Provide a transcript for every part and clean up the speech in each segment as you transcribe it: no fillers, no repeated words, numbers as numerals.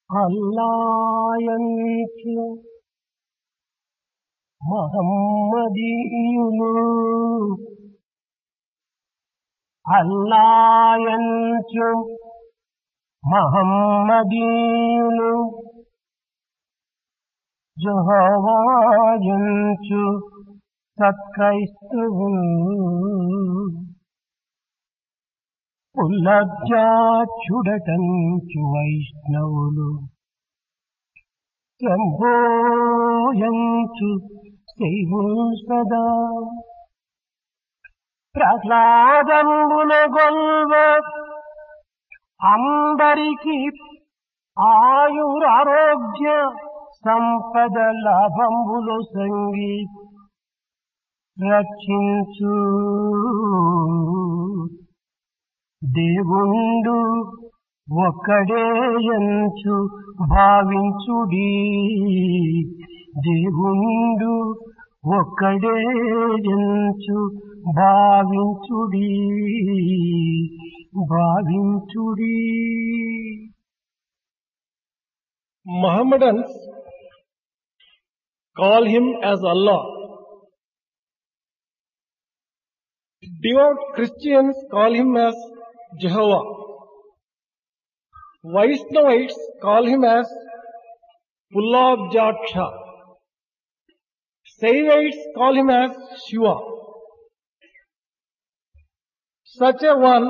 అల్లాయంచు మహమ్మదీయులు అల్లాయంచు మహమ్మదీయులు యెహోవాయంచు సత్క్రైస్తవులు ఉల్లబ్జాచుడటంచు వైష్ణవులు శంభోయంచు శైవులు సదా ప్రహ్లాదంబున గొల్వ అందరికి ఆయురారోగ్య సంపద లాభంబులు సంగి రక్షించు దేవుండు ఒక్కడేయంచు భావించుడి దేవుండు ఒక్కడేయంచు భావించుడి భావించుడి. Mohammedans call him as Allah. Devout Christians call him as Jehovah. Vaishnavites call him as Pullabjaksha. Saivites call him as Shiva. Such a one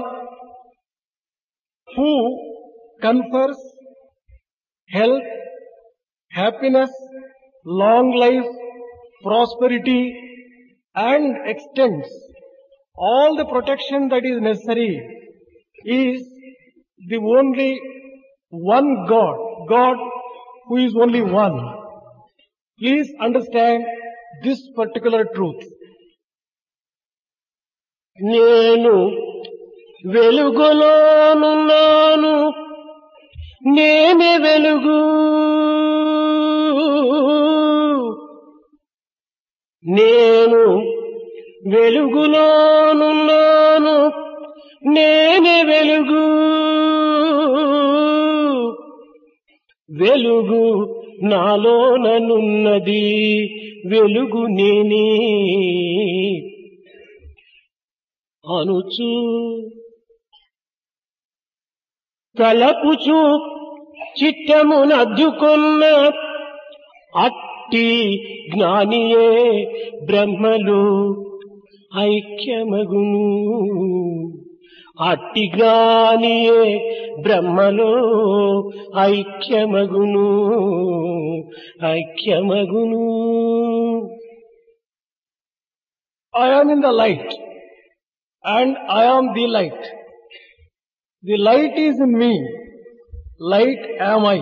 who confers health, happiness, long life, prosperity, and extends all the protection that is necessary is the only one God, God who is only one. Please understand this particular truth. నేను వెలుగులోనున్నాను, నేనే వెలుగు. నేను వెలుగులోనున్నాను, నేనే వెలుగు. వెలుగు నాలోననున్నది, వెలుగు నేనే అనుచు తలపుచు చిత్తమునద్దుకొన్న అట్టి జ్ఞానియే బ్రహ్మలు ఐక్యమగును. అట్టి జ్ఞానియే బ్రహ్మలో ఐక్యమగును, ఐక్యమగును. I am in the light and I am the light. The light is in me. Light am I.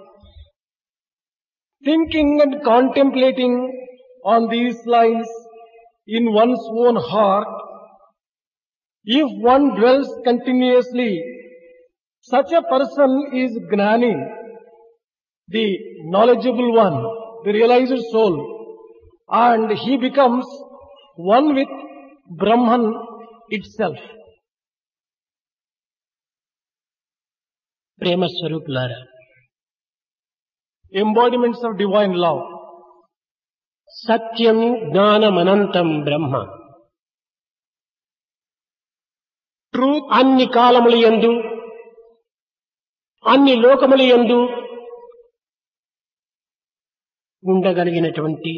Thinking and contemplating on these lines in one's own heart, if one dwells continuously, such a person is Gnani, the knowledgeable one, the realized soul, and he becomes one with Brahman itself. ప్రేమ స్వరూపులారా, Embodiments of divine love. Satyam జ్ఞానమనంతం Brahma. Truth, అన్ని కాలముల యందు అన్ని లోకముల యందు ఉండగలిగినటువంటి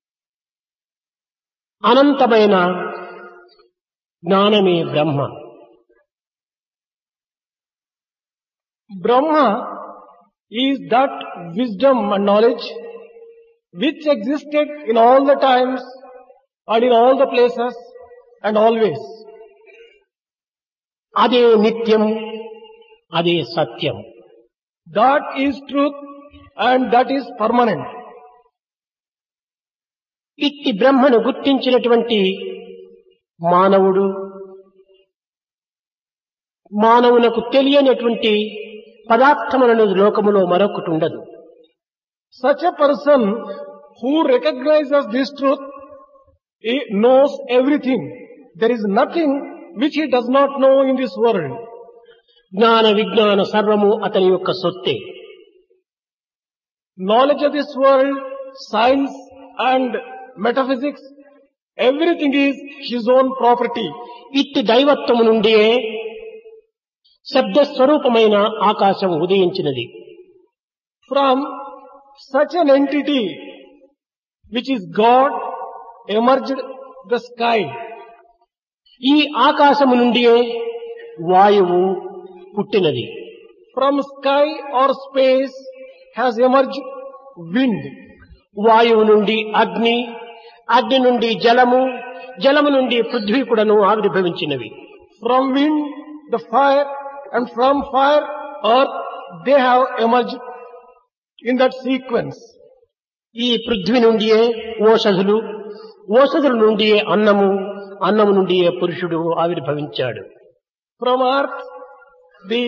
అనంతమైన జ్ఞానమే బ్రహ్మ. Brahma is that wisdom and knowledge which existed in all the times and in all the places and always. అదే నిత్యం, అదే సత్యం. That is truth and that is permanent. ఇట్టి బ్రహ్మను గుర్తించినటువంటి మానవుడు, మానవునకు తెలియనటువంటి పదార్థములను లోకములో మరొకటి ఉండదు. Such a person who recognizes this truth, he knows everything. There is nothing which he does not know in this world. జ్ఞాన విజ్ఞాన సర్వము అతని యొక్క సొత్తే. knowledge of this world, science and metaphysics, everything is his own property. ఇట్టి దైవత్వము నుండి శబ్ద స్వరూపమైన ఆకాశం ఉదయించినది. From such an entity, which is God, emerged the sky. ఈ ఆకాశము నుండి వాయువు పుట్టినది. From sky or space has emerged wind. వాయువు నుండి అగ్ని, అగ్ని నుండి జలము, జలము నుండి పృథ్వీ కూడాను ఆవిర్భవించినవి. From wind, the fire, and from fire, earth, they have emerged in that sequence. ఈ పృథ్వీ నుండియే ఓషధులు, ఓషధుల నుండియే అన్నము, అన్నము నుండియే పురుషుడు ఆవిర్భవించాడు. From earth, the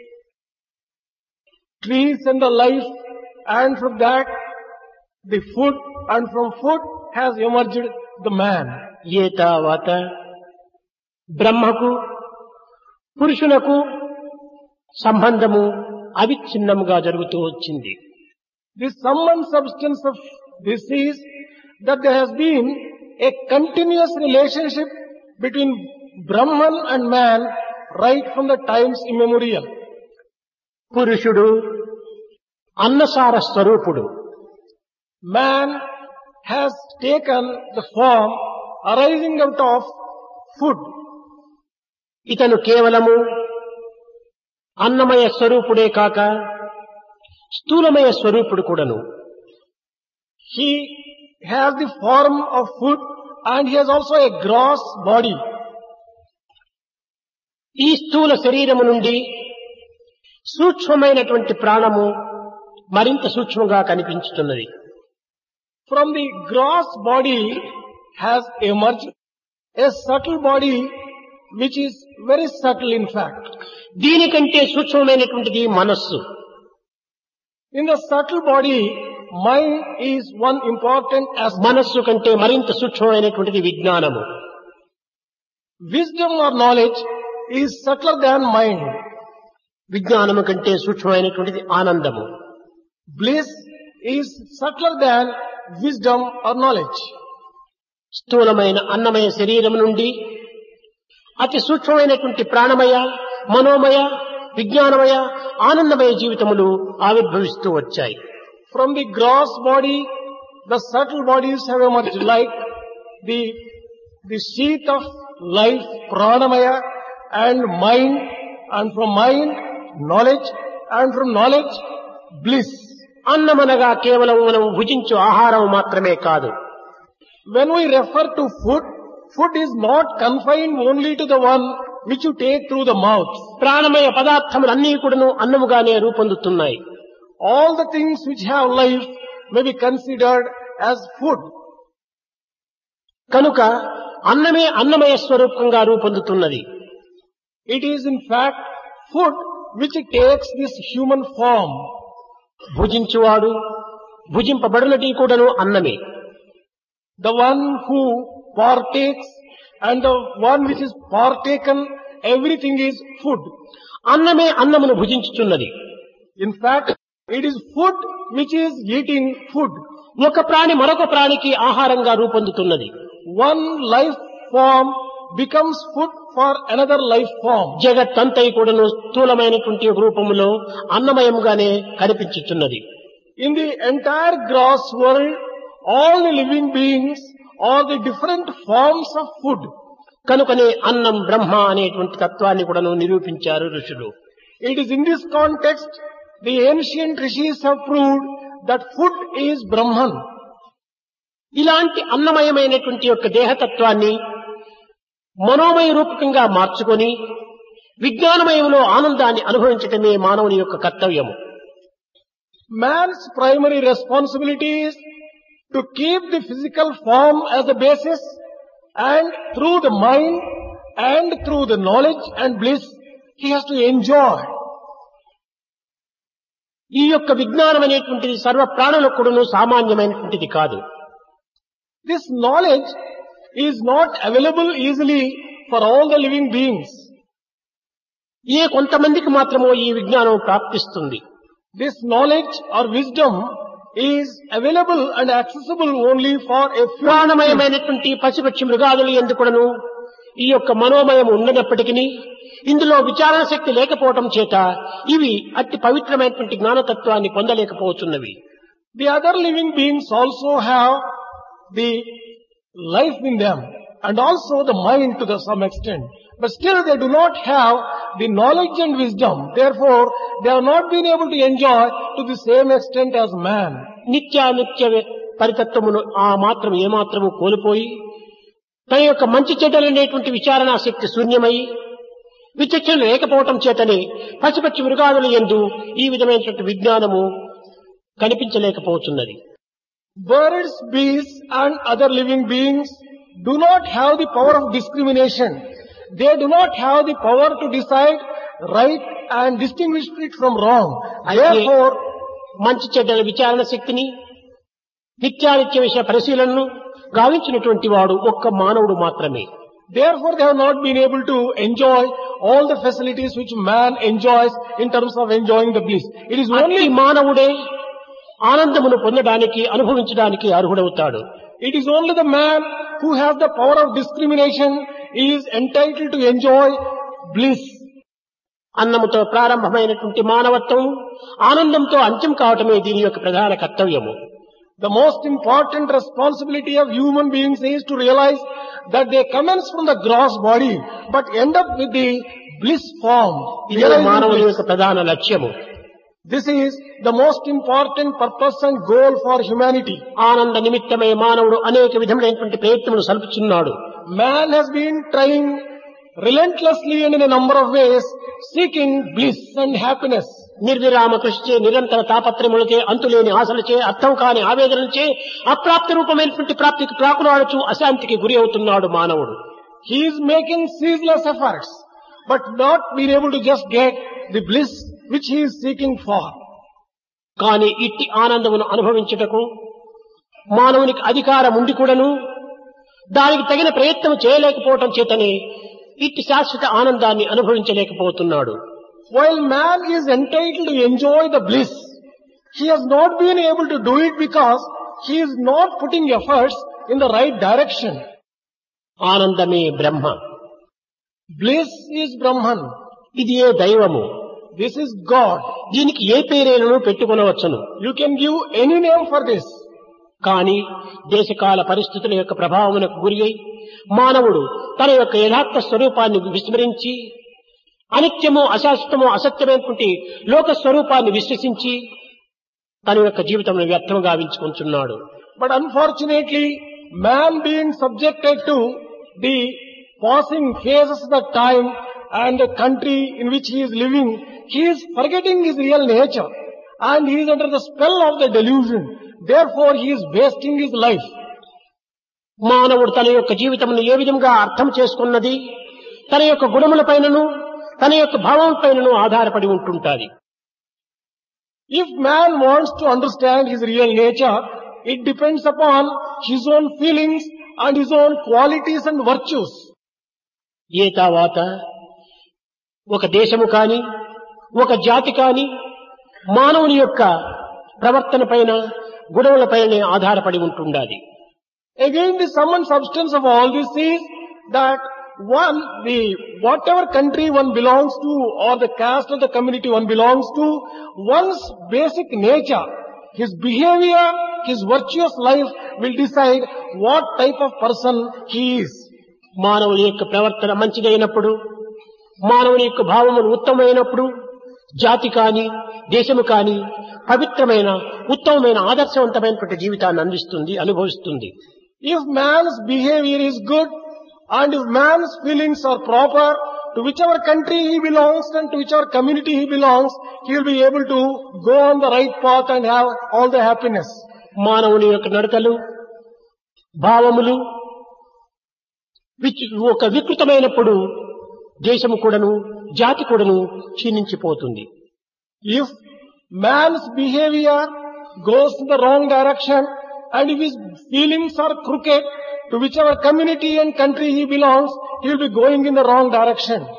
trees and the life, and from that, the food, and from food has emerged the man. ఏ తావాత బ్రహ్మకు పురుషునకు సంబంధము అవిచ్ఛిన్నముగా జరుగుతూ వచ్చింది. The sum and substance of this is that there has been a continuous relationship between Brahman and man right from the times immemorial. పురుషుడు అన్నసార స్వరూపుడు. Man has taken the form arising out of food. ఇతను కేవలము అన్నమయ స్వరూపుడే కాక స్థూలమయ స్వరూపుడు కూడాను. He has the form of food and he has also a gross body. ఈ స్థూల శరీరము నుండి సూక్ష్మమైనటువంటి ప్రాణము మరింత సూక్ష్మంగా కనిపించుతున్నది. From the gross body has emerged a subtle body which is very subtle in fact. దీనికంటే సూక్ష్మమైనటువంటిది మనస్సు. In the subtle body, mind is one important aspect. మనస్సు కంటే మరింత సూక్ష్మమైనటువంటిది విజ్ఞానము. Wisdom or knowledge is subtler than mind. విజ్ఞానము కంటే సూక్ష్మమైనటువంటిది ఆనందము. Bliss is subtler than wisdom or knowledge. స్థూలమైన అన్నమయ శరీరం నుండి అతి సూక్ష్మమైనటువంటి ప్రాణమయ, మనోమయ, విజ్ఞానమయ, ఆనందమయ జీవితములు ఆవిర్భవిస్తూ వచ్చాయి. From the gross body, the subtle bodies have emerged like the sheath of life, pranamaya, and mind, and from mind, knowledge, and from knowledge, bliss. అన్నమనగా కేవలం మనం భుజించు ఆహారం మాత్రమే కాదు. When we refer to food, food is not confined only to the one which you take through the mouth. ప్రాణమయ పదార్థములన్నీ కూడాను అన్నముగానే రూపొందుతున్నాయి. All the things which have life may be considered as food. కనుక అన్నమే అన్నమయ స్వరూపంగా రూపొందుతున్నది. It is in fact food which takes this human form. భుజించువాడు భుజింపబడునటి కూడాను అన్నమే. The one who partakes and the one which is partaken, everything is food. అన్నమే అన్నమును భుజించుచున్నది. In fact, it is food which is eating food. ఒక ప్రాణి మరొక ప్రాణికి ఆహారంగా రూపొందుతున్నది. One life form becomes food for another life form. జగత్తంతై కూడాను స్థూలమైనటువంటి ఒక రూపములో అన్నమయముగానే కనిపించుచున్నది. In the entire gross world, all the living beings are the different forms of food. కనుకనే అన్నం బ్రహ్మ అనేటువంటి తత్వాన్ని కూడాను నిరూపించారు ఋషులు. It is in this context the ancient rishis have proved that food is Brahman. ఇలాంటి అన్నమయమైనటువంటి యొక్క దేహతత్వాన్ని మనోమయ రూపకంగా మార్చుకొని విజ్ఞానమయంలో ఆనందాన్ని అనుభవించటమే మానవుని యొక్క కర్తవ్యము. Man's primary responsibility is to keep the physical form as the basis, and through the mind and through the knowledge and bliss, he has to enjoy. ఈ యొక్క విజ్ఞానం అనేటువంటిది సర్వ ప్రాణులకు కూడాను సామాన్యమైనటువంటిది కాదు. This knowledge is not available easily for all the living beings. ఏ కొంతమందికి మాత్రమో ఈ విజ్ఞానం ప్రాప్తిస్తుంది. This knowledge or wisdom is available and accessible only for a few. ప్రాణమయమైనటువంటి పశుపక్షి మృగాదులు ఎందుకును ఈ యొక్క మనోమయం ఉన్నప్పటికీ ఇందులో విచారణ శక్తి లేకపోవటం చేత ఇవి అతి పవిత్రమైనటువంటి జ్ఞానతత్వాన్ని పొందలేకపోతున్నవి. The other living beings also have the life in them and also the mind to some extent. But still they do not have the knowledge and wisdom. Therefore, they have not been able to enjoy to the same extent as man. నిత్యానిత్య పరితత్వమును ఆ మాత్రం ఏమాత్రము కోల్పోయి తన యొక్క మంచి చెడ్డలనేటువంటి విచారణా శక్తి శూన్యమై విచక్షణ లేకపోవటం చేతనే పశుపక్షి మృగాదుల యందు ఈ విధమైనటువంటి విజ్ఞానము కనిపించలేకపోతున్నది. Birds, beasts and other living beings do not have the power of discrimination. They do not have the power to decide right and distinguish it from wrong. Therefore, మంచి చెడ్డల విచారణ శక్తిని నిత్యానిత్య విషయ పరిశీలనను గావించినటువంటి వాడు ఒక్క మానవుడు మాత్రమే. Therefore, they have not been able to enjoy all the facilities which man enjoys in terms of enjoying the bliss. It is only మానవుడే ఆనందమును పొందడానికి అనుభవించడానికి అర్హుడవుతాడు. It is only the man who has the power of discrimination is entitled to enjoy bliss. అన్నముతో ప్రారంభమైనటువంటి మానవత్వం ఆనందంతో అంత్యం కావటమే దీని యొక్క ప్రధాన కర్తవ్యము. The most important responsibility of human beings is to realize that they commence from the gross body but end up with the bliss form. ఇది మానవుని యొక్క ప్రధాన లక్ష్యము. This is the most important purpose and goal for humanity. ఆనంద నిమిత్తమై మానవుడు అనేక విధములైనటువంటి ప్రయత్నములు సల్పుచున్నాడు. Man has been trying relentlessly and in a number of ways seeking bliss and happiness. నిర్విరామ కృషిచే నిరంతర తాపత్రములచే అంతులేని ఆశలచే అర్థం కాని ఆవేదనలచే అప్రాప్తి రూపమైనటువంటి ప్రాప్తికి ప్రాకులాడుచు అశాంతికి గురి అవుతున్నాడు మానవుడు. He is making ceaseless efforts but not being able to just get the bliss which he is seeking for. కానీ ఇట్టి ఆనందమును అనుభవించుటకు మానవునికి అధికారం ఉండి కూడాను దానికి తగిన ప్రయత్నం చేయలేకపోవటం చేతనే ఇట్టి శాశ్వత ఆనందాన్ని అనుభవించలేకపోతున్నాడు. While man is entitled to enjoy the bliss, he has not been able to do it because he is not putting efforts in the right direction. ఆనందమే బ్రహ్మ. Bliss is Brahman. ఇది ఏ దైవము. This is God. దీనికి ఏ పేరేలను పెట్టుకొనవచ్చును. You can give any name for this. కానీ దేశకాల పరిస్థితుల యొక్క ప్రభావమునకు గురి అయి మానవుడు తన యొక్క యథార్థ స్వరూపాన్ని విస్మరించి అనిత్యము అశాశ్వతము అసత్యమైనటువంటి లోక స్వరూపాన్ని విశ్వసించి తన యొక్క జీవితంలో వ్యర్థం గావించుకుంటున్నాడు. But unfortunately, man being subjected to the passing phases of the time and the country in which he is living, he is forgetting his real nature and he is under the spell of the delusion. Therefore, he is wasting his life. మానవుడు తన యొక్క జీవితమును ఏ విధంగా అర్థం చేసుకున్నది తన యొక్క గుణములపైనను తన యొక్క భావములపైనను ఆధారపడి ఉంటుంటాది. If man wants to understand his real nature, it depends upon his own feelings and his own qualities and virtues. ఏ తర్వాత ఒక దేశము కాని ఒక జాతి కాని మానవుని యొక్క ప్రవర్తన పైన గుణముల పైన ఆధారపడి ఉంటుండాలి. Again, the sum and substance of all this is that whatever country one belongs to or the caste of the community one belongs to, one's basic nature, his behavior, his virtuous life will decide what type of person he is. మానవుని యొక్క ప్రవర్తన మంచిదైనప్పుడు మానవుని యొక్క భావములు ఉత్తమమైనప్పుడు జాతి కాని దేశము కాని పవిత్రమైన ఉత్తమమైన ఆదర్శవంతమైనటువంటి జీవితాన్ని అందిస్తుంది అనుభవిస్తుంది. If man's behavior is good and if man's feelings are proper, to whichever country he belongs and to whichever community he belongs, he will be able to go on the right path and have all the happiness. మానవుని యొక్క నడతలు భావములు ఒక వికృతమైనప్పుడు దేశము కూడాను జాతి కూడాను క్షీణించిపోతుంది. If man's behavior goes in the wrong direction and if his feelings are crooked, to whichever community and country he belongs, he will be going in the wrong direction.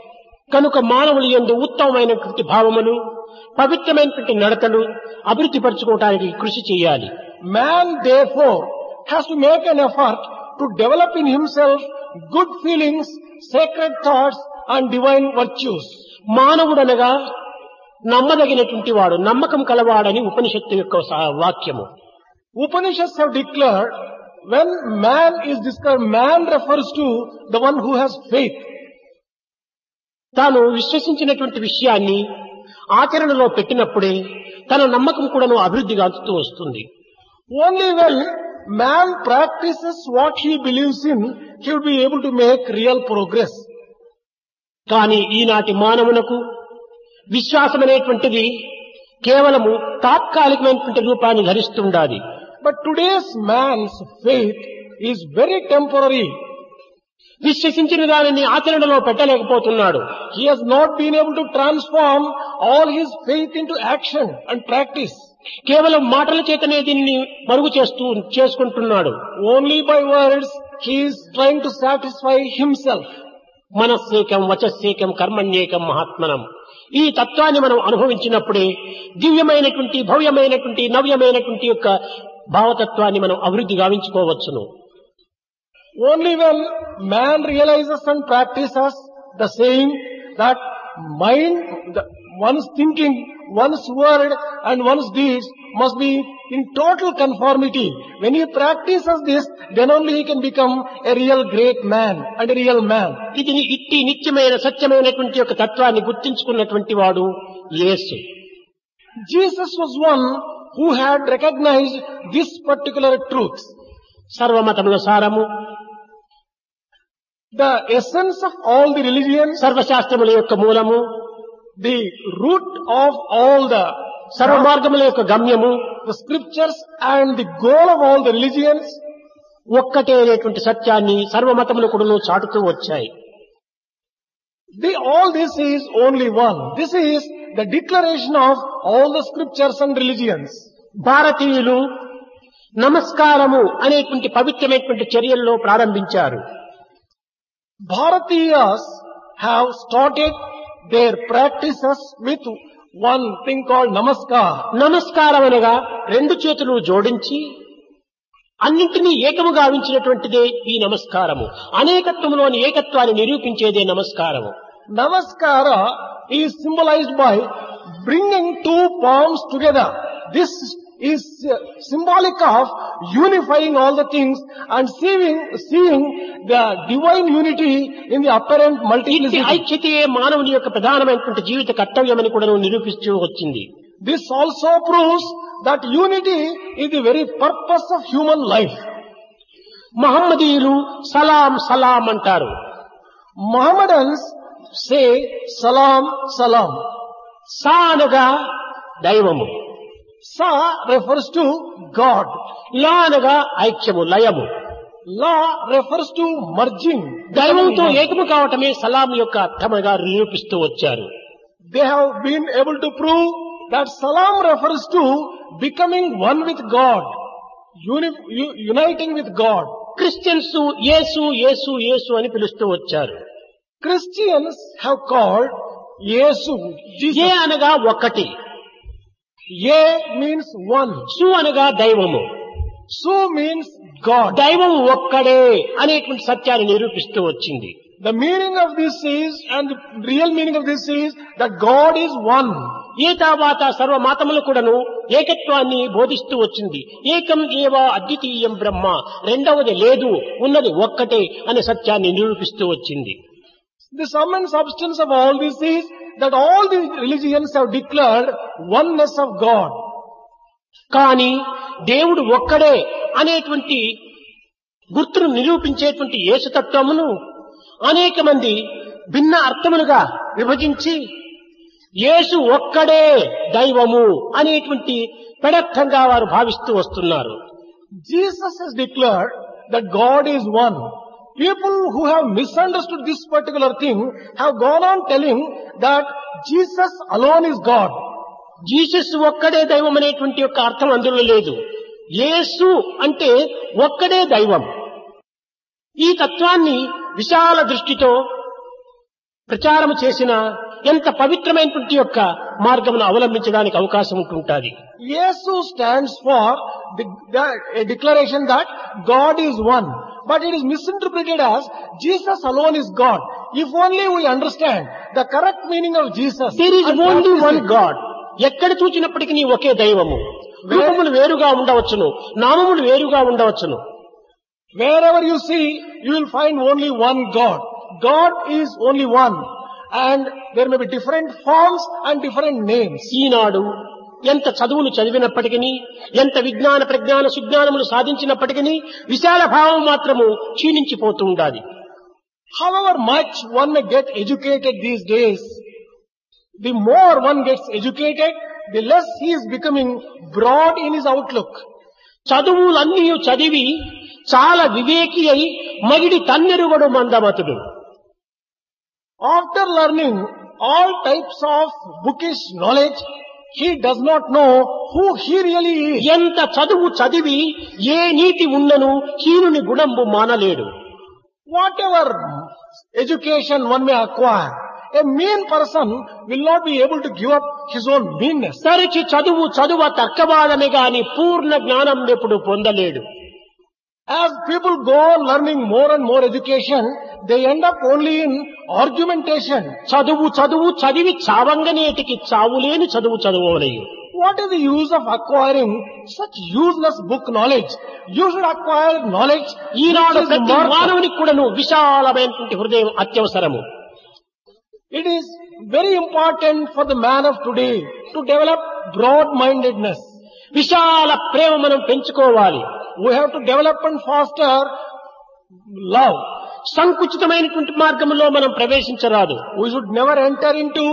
కనుక మానవులు యందు ఉత్తమమైనటువంటి భావములు, పవిత్రమైనటువంటి నడతలు అభివృద్ధి పరచుకోవడానికి కృషి చేయాలి. Man therefore has to make an effort to develop in himself good feelings, sacred thoughts and divine virtues. మానవుడనగా నమ్మదగినటువంటి వాడు, నమ్మకం కలవాడని ఉపనిషత్తు యొక్క వాక్యము. Upanishads have declared when man is described, man refers to the one who has faith. తాను విశ్వసించినటువంటి విషయాన్ని ఆచరణలో పెట్టినప్పుడే తన నమ్మకం కూడాను అభివృద్ధి గాంచుతూ వస్తుంది. Only when man practices what he believes in, he will be able to make real progress. కానీ ఈనాటి మానవునకు విశ్వాసం అనేటువంటిది కేవలము తాత్కాలికమైనటువంటి రూపాన్ని ధరిస్తుండాలి. But today's man's faith is very temporary. విశ్వసించిన దానిని ఆచరణలో పెట్టలేకపోతున్నాడు. He has not been able to transform all his faith into action and practice. కేవలం మాటల చేతనే దీనిని మరుగు చేసుకుంటున్నాడు. Only by words he is trying to satisfy himself. మనస్సేకం వచస్సేకం కర్మణ్యేకం మహాత్మనం. ఈ తత్వాన్ని మనం అనుభవించినప్పుడే దివ్యమైనటువంటి, భవ్యమైనటువంటి, నవ్యమైనటువంటి యొక్క భావతత్వాన్ని మనం అభివృద్ధి గావించుకోవచ్చును. Only when man realizes and practices the saying that mind, one's thinking, one's word and one's deeds must be in total conformity. When he practices this, then only he can become a real great man and a real man. ఇది ఇట్టి నిత్యమైన సత్యమైనటువంటి యొక్క తత్వాన్ని గుర్తించుకున్నటువంటి వాడు యేసు. Jesus was one who had recognized this particular truth. సర్వమతముల సారము, the essence of all the religions, సర్వశాస్త్రముల యొక్క మూలము, the root of all the సర్వమార్గముల యొక్క గమ్యము, the scriptures and the goal of all the religions, ఒక్కటే అనేటువంటి సత్యాన్ని సర్వమతములు కూడా చాటుతూ వచ్చాయి. all this is only one. This is the declaration of all the scriptures and religions. భారతీయులు నమస్కారము అనేటువంటి పవిత్రమైనటువంటి చర్యల్లో ప్రారంభించారు. Bharatiyas have started their practices with one thing called namaskar. నమస్కారం అనగా రెండు చేతులు జోడించి అన్నింటినీ ఏకముగా గావించినటువంటిదే ఈ నమస్కారము. అనేకత్వంలోని ఏకత్వాన్ని నిరూపించేదే నమస్కారము. Namaskara is symbolized by bringing two palms together. This is symbolic of unifying all the things and seeing the divine unity in the apparent multiplicity. ఐక్యతే మానవుని యొక్క ప్రధానమైనటువంటి జీవిత కర్తవ్యమని కూడా నిరూపిస్తూ వచ్చింది. This also proves that unity is the very purpose of human life. మహమ్మదీయులు సలాం సలాం అంటారు. Mohammedans say salam salam. సా అనగా దైవము, Sa refers to God. లా అనగా ఐక్యము, లయము. La refers to merging. దైవంతో ఏకము కావటమే సలాం యొక్క అర్థముగా నిరూపిస్తూ వచ్చారు. They have been able to prove that salam refers to becoming one with God, uniting with God. Christians యేసు యేసు యేసు అని పిలుస్తూ వచ్చారు. Christians have called Yesu, Jesus. ఏ అనగా ఒకటి, Ye means one. సు అనగా దైవము. Su means God. దైవం ఒక్కడే అనేటువంటి సత్యాన్ని నిరూపిస్తూ వచ్చింది. The meaning of this is, and the real meaning of this is, that God is one. ఏతావాత సర్వమాతములు కూడాను ఏకత్వాన్ని బోధిస్తూ వచ్చింది. ఏకం ఏవా అద్వితీయం బ్రహ్మ, రెండవది లేదు, ఉన్నది ఒక్కటే అనే సత్యాన్ని నిరూపిస్తూ వచ్చింది. The sum and substance of all this is that all the religions have declared oneness of God. కానీ దేవుడు ఒక్కడే అనేటువంటి గుర్తును నిరూపించేటువంటి యేసుతత్వమును అనేక మంది భిన్న అర్థములుగా విభజించి యేసు ఒక్కడే దైవము అనేటువంటి పెడర్థంగా వారు భావిస్తూ వస్తున్నారు. Jesus has declared that God is one. People who have misunderstood this particular thing have gone on telling that Jesus alone is God. Jesus ఒక్కడే దైవం అనేటువంటి యొక్క అర్థం అందులో లేదు. యేసు అంటే ఒక్కడే దైవం. ఈ తత్వాన్ని విశాల దృష్టితో ప్రచారము చేసిన ఎంత పవిత్రమైనటువంటి యొక్క మార్గమును అవలంబించడానికి అవకాశం ఉంటుంటుంది. Yesu stands for a declaration that God is one. But it is misinterpreted as Jesus alone is God. If only we understand the correct meaning of Jesus. There is only one God. ఎక్కడ చూచినప్పటికీ ఒకే దైవము. రూపములు వేరుగా ఉండవచ్చును, నామములు వేరుగా ఉండవచ్చును. Wherever you see, you will find only one God. God is only one. And there may be different forms and different names. ఈనాడు ఎంత చదువులు చదివినప్పటికీ, ఎంత విజ్ఞాన ప్రజ్ఞాన సుజ్ఞానములు సాధించినప్పటికీ విశాల భావం మాత్రము క్షీణించిపోతూ ఉండాలి. However much one may get educated these days, the more one gets educated, the less he is becoming broad in his outlook. చదువులన్నీ చదివి చాలా వివేకి అయి మగిడి తన్నెరుగడు మందమతుడు. After learning all types of bookish knowledge, he does not know who he really is. ఎంత చదువు చదివి ఏ నీతి ఉన్నను హీనుని గుణంబు మానలేడు. Whatever education one may acquire, a mean person will not be able to give up his own meanness. తరచి చదువ తర్కవాదమే గాని పూర్ణ జ్ఞానం ఎప్పుడు పొందలేడు. As people go on learning more and more education, they end up only in argumentation. చదువు చదివి చావంగనేటికి చావులేని చదువులేవు. What is the use of acquiring such useless book knowledge? You should acquire knowledge. ఈనాడు ప్రతి మానవునికి కూడాను విశాలమైనటువంటి హృదయం అత్యవసరము. It is very important for the man of today to develop broad-mindedness. విశాల ప్రేమ మనం పెంచుకోవాలి. We have to develop and foster love. సంకుచితమైనటువంటి మార్గంలో మనం ప్రవేశించరాదు. We should never enter into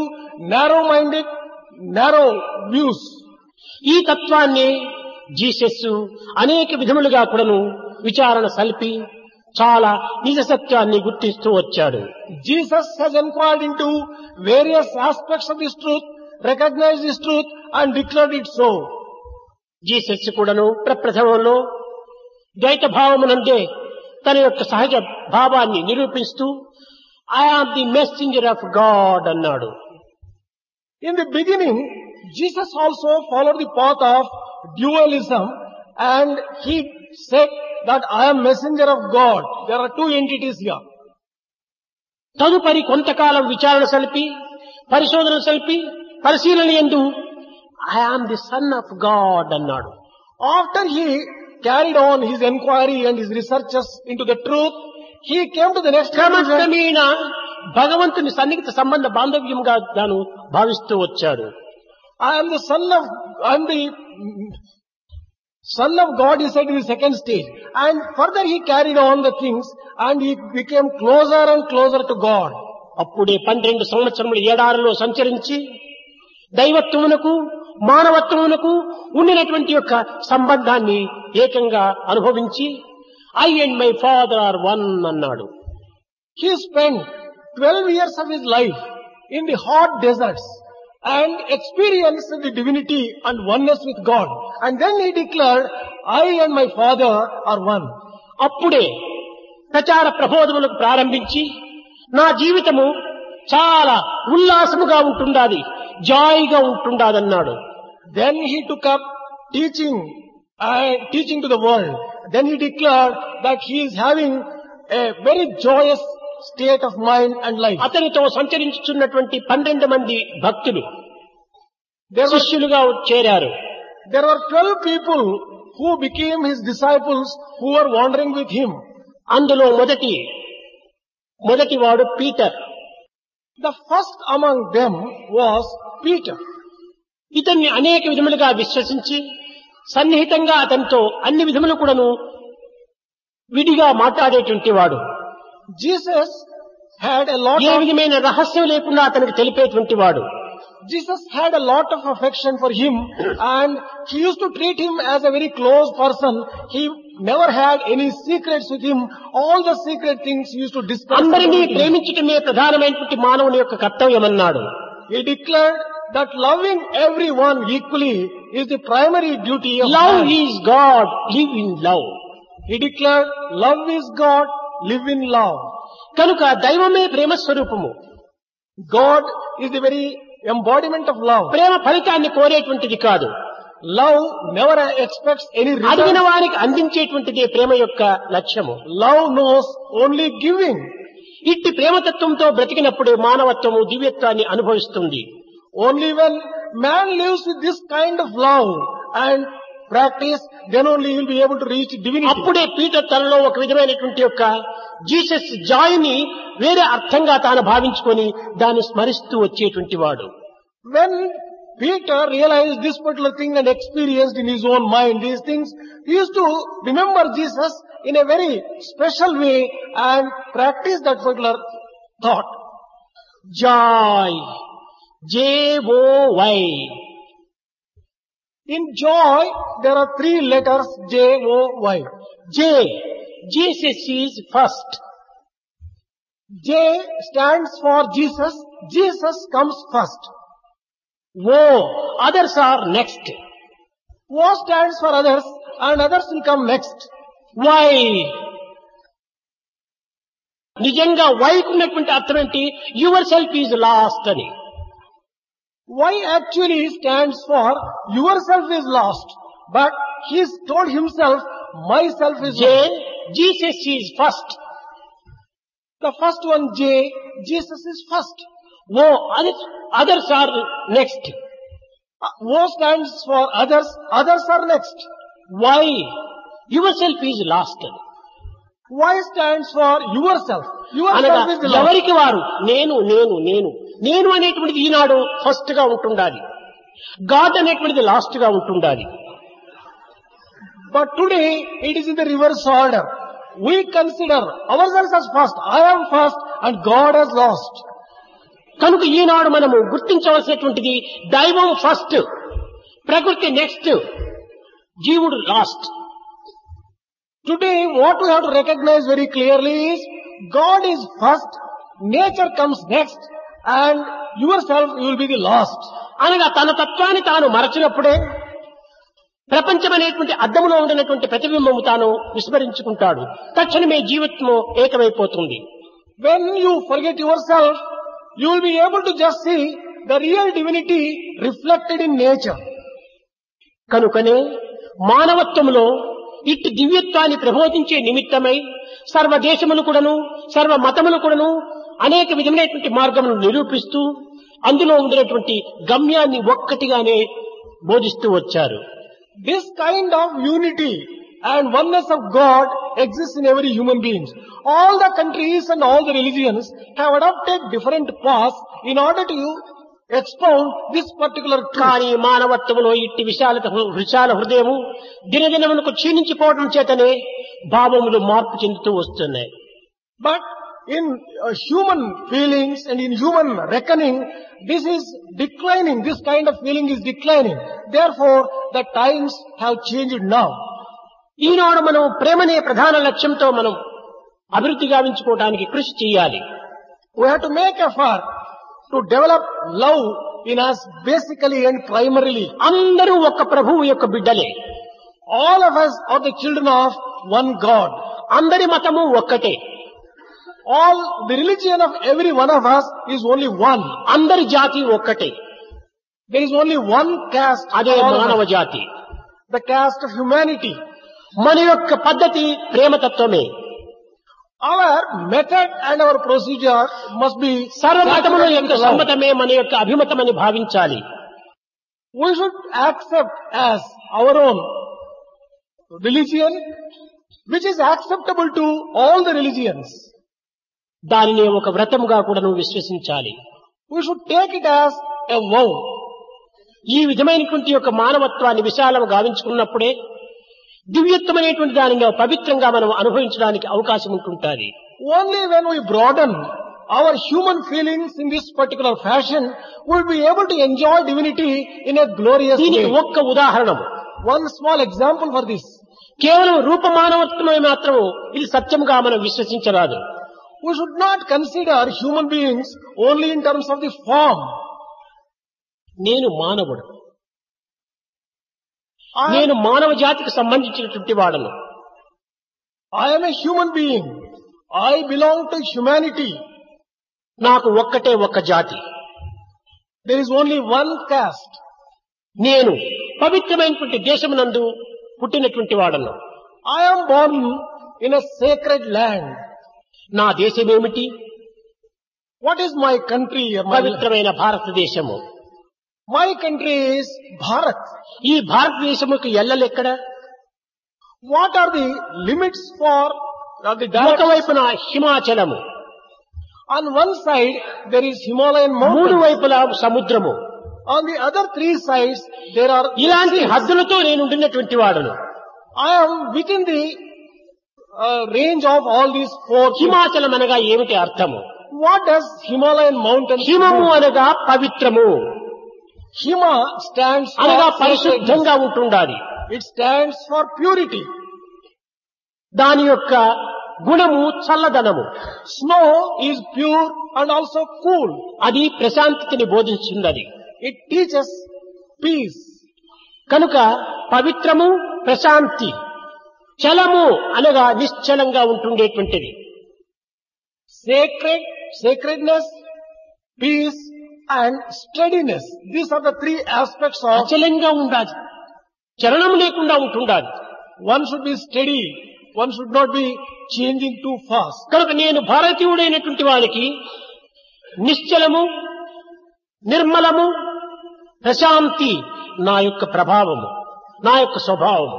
narrow views. ఈ తత్వాన్ని జీసస్ అనేక విధములుగా కూడాను విచారణ సల్పి చాలా నిజ సత్యాన్ని గుర్తిస్తూ వచ్చాడు. Jesus has inquired into various aspects of this truth, recognized this truth and declared it so. Jesus కూడాను ప్రప్రథమంలో ద్వైత భావమునందే తన యొక్క సహజ భావాన్ని నిరూపిస్తూ I am the messenger of God అన్నాడు. In the beginning, Jesus also followed the path of dualism and he said that I am messenger of God. There are two entities here. తదుపరి కొంతకాలం విచారణ సల్పి పరిశోధన సల్పి పరిశీలన యందు I am the son of God అన్నాడు. After he carried on his inquiry and his researches into the truth, he came to the next conclusion. క్రమక్రమేణా భగవంతుని సన్నిహిత సంబంధ బాంధవ్యంగా తాను భావిస్తూ వచ్చాడు. I am the son of God, he said in the second stage. And further he carried on the things and he became closer and closer to God. అప్పుడే 12 సంవత్సరములు ఏడారిలో సంచరించి దైవత్వమునకు మానవత్వమునకు ఉండినటువంటి యొక్క సంబంధాన్ని ఏకంగా అనుభవించి I and my father are one అన్నాడు. He spent 12 years of his life in the hot deserts and experienced the divinity and oneness with God. And then he declared, I and my father are one. అప్పుడే ప్రచార ప్రబోధములకు ప్రారంభించి నా జీవితము చాలా ఉల్లాసముగా ఉంటుండాది, జాయిగా ఉంటుండాదన్నాడు. Then he took up teaching to the world. Then he declared that he is having a very joyous state of mind and life. అతనితో సంచరించుచున్నటువంటి 12 మంది భక్తులు శిష్యులుగా చేరారు. There were 12 people who became his disciples who were wandering with him. అందులో మొదటి వాడు Peter. The first among them was Peter. ఇతన్ని అనేక విధములుగా విశ్వసించి సన్నిహితంగా అతనితో అన్ని విధములు కూడాను విడిగా మాట్లాడేటువంటి వాడు. Jesus had a lot ఏ విధమైన రహస్యం లేకుండా అతనికి తెలిపేటువంటి వాడు. Jesus had a lot of affection for him and he used to treat him as a very close person. He never had any secrets with him. All the secret things he used to discuss. అందరినీ ప్రేమించటమే ప్రధానమైనటువంటి మానవుని యొక్క కర్తవ్యం అన్నాడు. He declared that loving everyone equally is the primary duty of Love man. is God, live in love. He declared, love is God, live in love. కనుక దైవమే ప్రేమ స్వరూపము. God is the very embodiment of love. ప్రేమ ఫలితాన్ని కోరేటువంటిది కాదు. Love never expects any అడిగిన result. వారికి అందించేటువంటిదే ప్రేమ యొక్క లక్ష్యము. Love knows only giving. ఇట్టి ప్రేమతత్వంతో బ్రతికినప్పుడే మానవత్వము దివ్యత్వాన్ని అనుభవిస్తుంది. Only when man lives with this kind of love and practice, then only he will be able to reach divinity. అప్పుడే పీటర్ తనలో ఒక విధమైనటువంటి యొక్క జీసస్ జాయ్ ని వేరే అర్థంగా తాను భావించుకొని దాన్ని స్మరిస్తూ వచ్చేటువంటి వాడు. When Peter realized this particular thing and experienced in his own mind these things, he used to remember Jesus in a very special way and practice that particular thought. Joy, J-O-Y. In joy, there are 3 letters J-O-Y. J, Jesus is first. J stands for Jesus. Jesus comes first. O, others are next. O stands for others and others will come next. Y, నిజంగా Y కున్నటువంటి అర్థం ఏంటి? Your self is lost అని. Y actually stands for yourself is lost. But he told himself, myself is J, lost. Jesus is first. The first one J, Jesus is first. O, others are next. O stands for others, others are next. Y, yourself is last అని. Y stands for yourself. అనగా Yourself is the last. ఎవరికి వారు నేను నేను నేను నేను అనేటువంటిది ఈనాడు first గా ఉంటుండాలి. గాడ్ అనేటువంటిది లాస్ట్ గా ఉంటుండాలి. But today it is in the reverse order. We consider ourselves as first. I am first and God has lost. కనుక ఈనాడు మనము గుర్తించవలసినటువంటిది దైవం ఫస్ట్, ప్రకృతి నెక్స్ట్, జీవుడు last. Today what we have to recognize very clearly is God is first, nature comes next and yourself you will be the last. అనగా తన తత్వాన్ని తాను మరచినప్పుడే ప్రపంచం అనేటువంటి అద్దములో ఉండినటువంటి ప్రతిబింబము తాను విస్మరించుకుంటాడు. తక్షణమే జీవితము ఏకమైపోతుంది. When you forget yourself, you will be able to just see the real divinity reflected in nature. కనుకనే మానవత్వములో ఇట్టి దివ్యత్వాన్ని ప్రబోధించే నిమిత్తమై సర్వ దేశములు కూడాను సర్వ మతములు కూడాను అనేక విధమైనటువంటి మార్గములను నిరూపిస్తూ అందులో ఉండినటువంటి గమ్యాన్ని ఒక్కటిగానే బోధిస్తూ వచ్చారు. This kind of unity and oneness of God exists in every human being. All the countries and all the religions have adopted different paths in order to expound this particular truth. కానీ మానవత్వములో ఇట్టి విశాల హృదయము దినదినమునకు క్షీణించిపోవడం చేతనే భావములు మార్పు చెందుతూ వస్తున్నాయి. But in human feelings and in human reckoning, this is declining. This kind of feeling is declining. Therefore, the times have changed now. ఈనాడు మనం ప్రేమనే ప్రధాన లక్ష్యంతో మనం అభివృద్ధి గావించుకోవడానికి కృషి చేయాలి. We have to make effort to develop love in us basically and primarily. అందరూ ఒక ప్రభువు యొక్క బిడ్డలే. All of us are the children of one God. అందరి మతము ఒక్కటే. All the religion of every one of us is only one. అందరి జాతి ఒక్కటే. There is only one caste. అదే all of మానవ us. జాతి. The caste of humanity. మన యొక్క పద్ధతి ప్రేమతత్వమే. Our method and our procedure must be సర్వమతముల యొక్క love. సమ్మతమే మన యొక్క అభిమతమని భావించాలి. We should accept as our own religion, which is acceptable to all the religions. దానిని ఒక వ్రతముగా కూడా నువ్వు విశ్వసించాలి. We should take it as a vow. ఈ విధమైనటువంటి యొక్క మానవత్వాన్ని విశాలం గావించుకున్నప్పుడే దివ్యత్వమైనటువంటి దానిగా పవిత్రంగా మనం అనుభవించడానికి అవకాశం ఉంటుంటుంది. Only when we broaden our human feelings in this particular fashion, we will be able to enjoy divinity in a glorious దీనికి way. ఒక్క ఉదాహరణము. One small example for this. కేవలం రూప మానవత్వమే మాత్రం ఇది సత్యముగా మనం విశ్వసించరాదు. We should not consider human beings only in terms of the form. నేను మానవుడు, I నేను మానవ జాతికి సంబంధించినటువంటి వాడను. am a human being. I belong to humanity. నాకు ఒక్కటే ఒక్క జాతి. There is only one caste. నేను పవిత్రమైనటువంటి దేశమునందు పుట్టినటువంటి వాడను. I am born in a sacred land. నా దేశమేమిటి? What is my country? పవిత్రమైన భారతదేశము. My country is Bharat. ఈ భారతదేశముకు ఎల్లలెక్కడ? What are the limits for the direction? ఒకవైపున హిమాచలము, On one side there is Himalayan మూడు mountains. వైపులా సముద్రము. On the other three sides there are ఇలాంటి seas. హద్దులతో నేను ఉండినటువంటి వాడను. I am within the range of all these four. హిమాచలం అనగా ఏమిటి అర్థము? What does Himalayan mountains హిమము mean? అనగా పవిత్రము, Hima stands అనగా for పరిశుద్ధంగా sacredness. ఉంటుండాలి. It stands for purity. దాని యొక్క గుణము చల్లదనము. Snow is pure and also cool. అది ప్రశాంతతని బోధించున్నది. It teaches peace. కనుక పవిత్రము, ప్రశాంతి, చలము అనగా నిశ్చలంగా ఉంటుండేటువంటిది. Sacredness, peace and steadiness. These are the three aspects of. అచలంగా ఉండాలి, చలనం లేకుండా ఉంటుండాలి. One should be steady. One should not be changing too fast. కనుక నేను భారతీయుడైనటువంటి వారికి నిశ్చలము, నిర్మలము, ప్రశాంతి నా యొక్క ప్రభావము, నా యొక్క స్వభావము.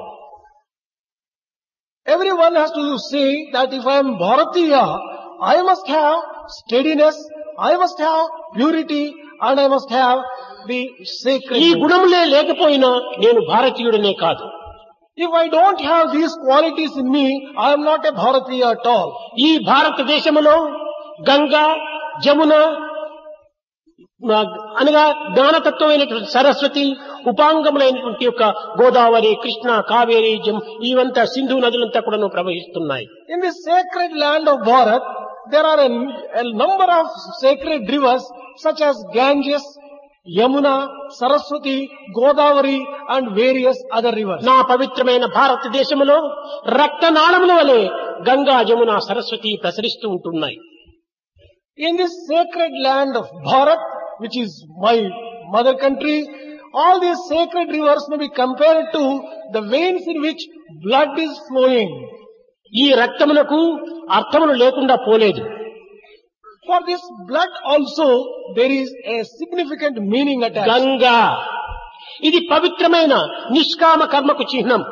Everyone has to say that if I am Bharatiya, I must have steadiness, I must have purity, and I must have the ఈ sacredness. గుణములే లేకపోయినా నేను భారతీయుడనే కాదు. If I don't have these qualities in me, I am not a Bharatiya at all. ఈ భారతదేశములో గంగా, జమున అనగా జ్ఞానతత్వమైనటువంటి సరస్వతి, ఉపాంగములైనటువంటి యొక్క గోదావరి, కృష్ణ, కావేరి, ఇవంతా సింధు నదులంతా కూడా ప్రవహిస్తున్నాయి. In the sacred land of Bharat, there are a number of sacred rivers such as Ganges, Yamuna, Saraswati, Godavari and various other rivers. నా పవిత్రమైన భారతదేశములో రక్తనాళముల వలె గంగా, జమున, సరస్వతి ప్రసరిస్తూ ఉంటున్నాయి. In this sacred land of Bharat, which is my mother country, all these sacred rivers may be compared to the veins in which blood is flowing. ఈ రక్తమునకు అర్థములు లేకుండా పోలేదు. For this blood also there is a significant meaning attached. Ganga ఇది పవిత్రమైన నిష్కామ కర్మకు చిహ్నం.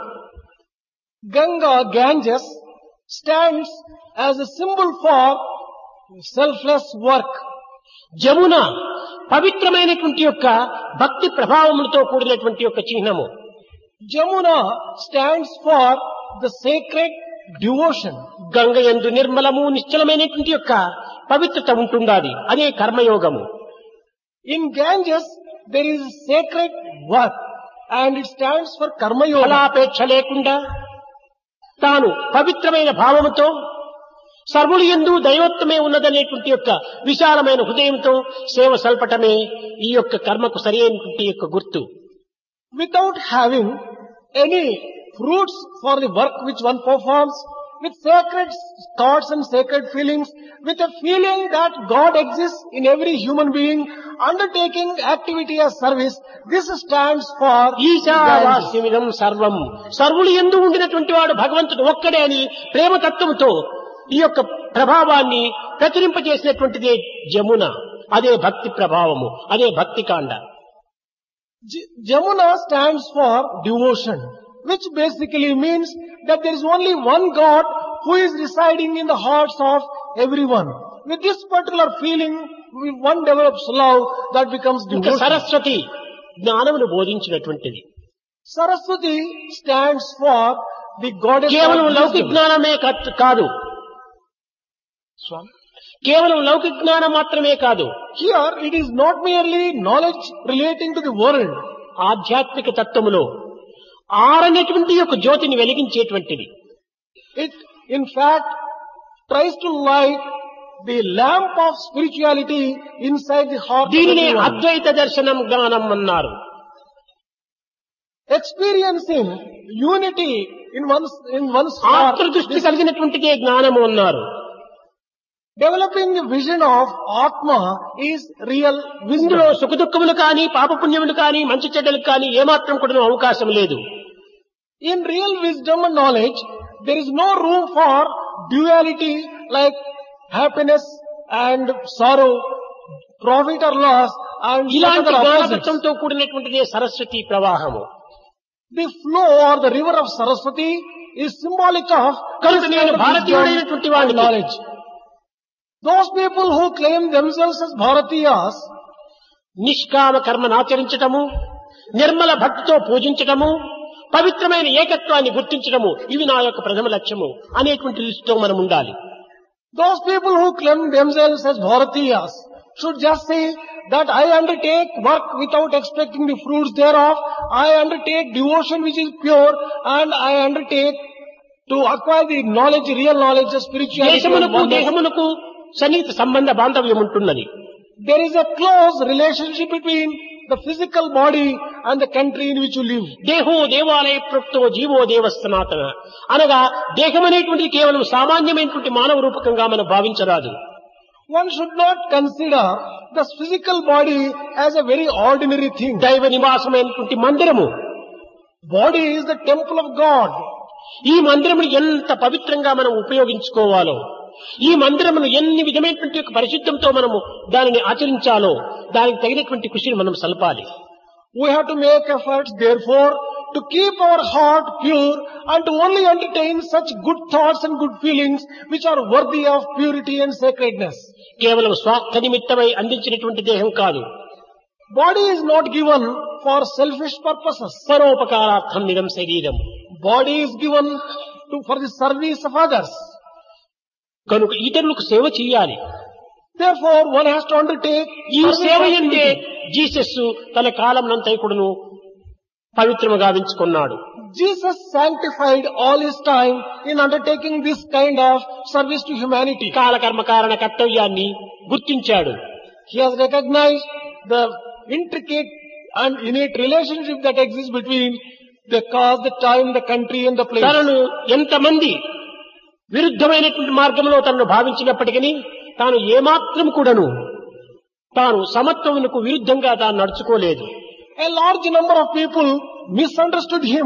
Ganga, Ganges, stands as a symbol for selfless work. Jamuna పవిత్రమైనటువంటి యొక్క భక్తి ప్రభావములతో కూడినటువంటి యొక్క చిహ్నము. Jamuna stands for the sacred devotion. Ganga యందు నిర్మలము, నిశ్చలమైనటువంటి యొక్క పవిత్రత ఉంటుండాలి. అదే కర్మయోగము. In Ganges, there is sacred work and it stands for Karma Yoga. ఫలాపేక్ష లేకుండా తాను పవిత్రమైన భావముతో సర్వులు యందు దైవత్వమే ఉన్నదనేటువంటి యొక్క విశాలమైన హృదయంతో సేవ సల్పటమే ఈ యొక్క కర్మకు సరైనటువంటి యొక్క గుర్తు. Without having any fruits for the work which one performs, with sacred thoughts and sacred feelings, with a feeling that God exists in every human being, undertaking activity as service, this stands for Ganges. ఈశావాస్యమిదం సర్వం, సర్వులు యందు ఉండినటువంటి వాడు భగవంతుడు ఒక్కడే అని ప్రేమతత్వంతో ఈ యొక్క ప్రభావాన్ని ప్రచురింపజేసినటువంటిదే జమున. అదే భక్తి ప్రభావము, అదే భక్తి కాండ. Jamuna stands for devotion, which basically means that there is only one God who is residing in the hearts of everyone. With this particular feeling, one develops love that becomes ఇంకా devotion. సరస్వతి జ్ఞానమును బోధించినటువంటిది. Saraswati stands for the goddess కేవలం of లౌకిక wisdom. జ్ఞానమే కాదు, కేవలం లౌకిక జ్ఞానం మాత్రమే కాదు, Here it is not merely knowledge relating to the world. ఆధ్యాత్మిక తత్వములో ఆరనేటువంటి యొక్క జ్యోతిని వెలిగించేటువంటిది. It in fact tries to light the lamp of spirituality inside the heart of దీనినే everyone. అద్వైత దర్శనం జ్ఞానం అన్నారు. Experiencing unity in one's heart. ఆత్మదృష్టి కలిగినటువంటిదే జ్ఞానము అన్నారు. Developing the vision of Atma is real ఇందులో wisdom. సుఖదుఖములు కానీ పాపపుణ్యములు కానీ మంచి చెడ్డలకు కానీ ఏమాత్రం కూడా అవకాశం లేదు. In real wisdom and knowledge, there is no room for duality like happiness and sorrow, profit or loss, and such ఇలాంటి other opposites. జ్ఞానతత్వంతో కూడినటువంటిదే సరస్వతి ప్రవాహము. The flow or the river of Saraswati is symbolic of కనుక this నేను kind of భారతీయుడైనటువంటి wisdom and వాడిని. knowledge. Those people who claim themselves as Bharatiyas, నిష్కామ కర్మనాచరించటము, నిర్మల భక్తితో పూజించటము, పవిత్రమైన ఏకత్వాన్ని గుర్తించడము, ఇవి నా యొక్క ప్రథమ లక్ష్యము అనేటువంటి దృష్టితో మనం ఉండాలి. those people who claim themselves as Bharatiyas should just say that I undertake work without expecting the fruits thereof, I undertake devotion which is pure, and I undertake to acquire the knowledge, real knowledge of spirituality. and దేశమునకు oneness. దేహమునకు సన్నిహిత సంబంధ బాంధవ్యం ఉంటున్నది. There is a close relationship between the physical body and the country in which you live. దేహో దేవాలయ ప్రోక్తో GO దేవ సనాతన అనగా దేహం అనేటువంటిది కేవలం సామాన్యమైనటువంటి మానవ రూపకంగా మనం భావించరాదు. One should not consider the physical body as a very ordinary thing. దైవ నివాసమైనటువంటి మందిరము. Body is the temple of God. ఈ మందిరమును ఎంత పవిత్రంగా మనం ఉపయోగించుకోవాలో, ఈ మందిరమును ఎన్ని విధమైనటువంటి ఒక పరిశుద్ధంతో మనము దానిని ఆచరించాలో దానికి తగినటువంటి కృషిని మనం సల్పాలి. We have to make efforts, therefore, to keep our heart pure and to only entertain such good thoughts and good feelings which are worthy of purity and sacredness. కేవలం స్వార్థ నిమిత్తమై అందించినటువంటి దేహం కాదు. Body is not given for selfish purposes. పరోపకారార్థం నిరం శరీరం. Body is given for the service of others. కనుక ఇతరులకు సేవ చేయాలి. Therefore, one has to undertake ఈ service సేవ of ఎందే duty. జీసస్ తన కాలంనంతా కూడాను పవిత్రము గావించుకున్నాడు. Jesus sanctified all his time in undertaking this kind of service to humanity. కాలకర్మ కారణ కర్తవ్యాన్ని గుర్తించాడు. He has recognized the intricate and innate relationship that exists between the cause, the time, the country and the place. తనను ఎంతమంది విరుద్ధమైనటువంటి మార్గంలో తనను భావించినప్పటికీ తాను ఏమాత్రం కూడాను తాను సమత్వమునకు విరుద్ధంగా తాను నడుచుకోలేదు. A large number of people misunderstood him,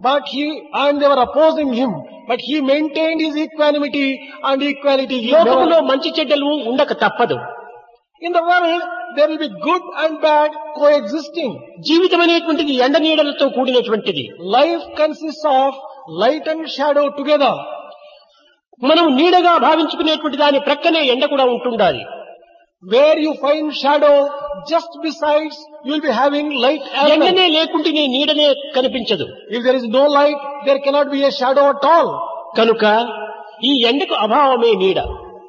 and they were opposing him, but he maintained his equanimity and equality. He లోకములో never- మంచి చెడ్డలు ఉండక తప్పదు. In the world, there will be good and bad coexisting. జీవితం అనేటువంటిది ఎండ నీడలతో కూడినటువంటిది. Life consists of light and shadow together. మనం నీడగా భావించుకునేటువంటి దాని ప్రక్కనే ఎండ కూడా ఉంటుండాలి. Where you find shadow, just besides, you will be having light as well. ఎండనే లేకుంటే నీ నీడనే కనిపించదు. If there is no light, there cannot be a shadow at all. కనుక ఈ ఎండకు అభావమే నీడ.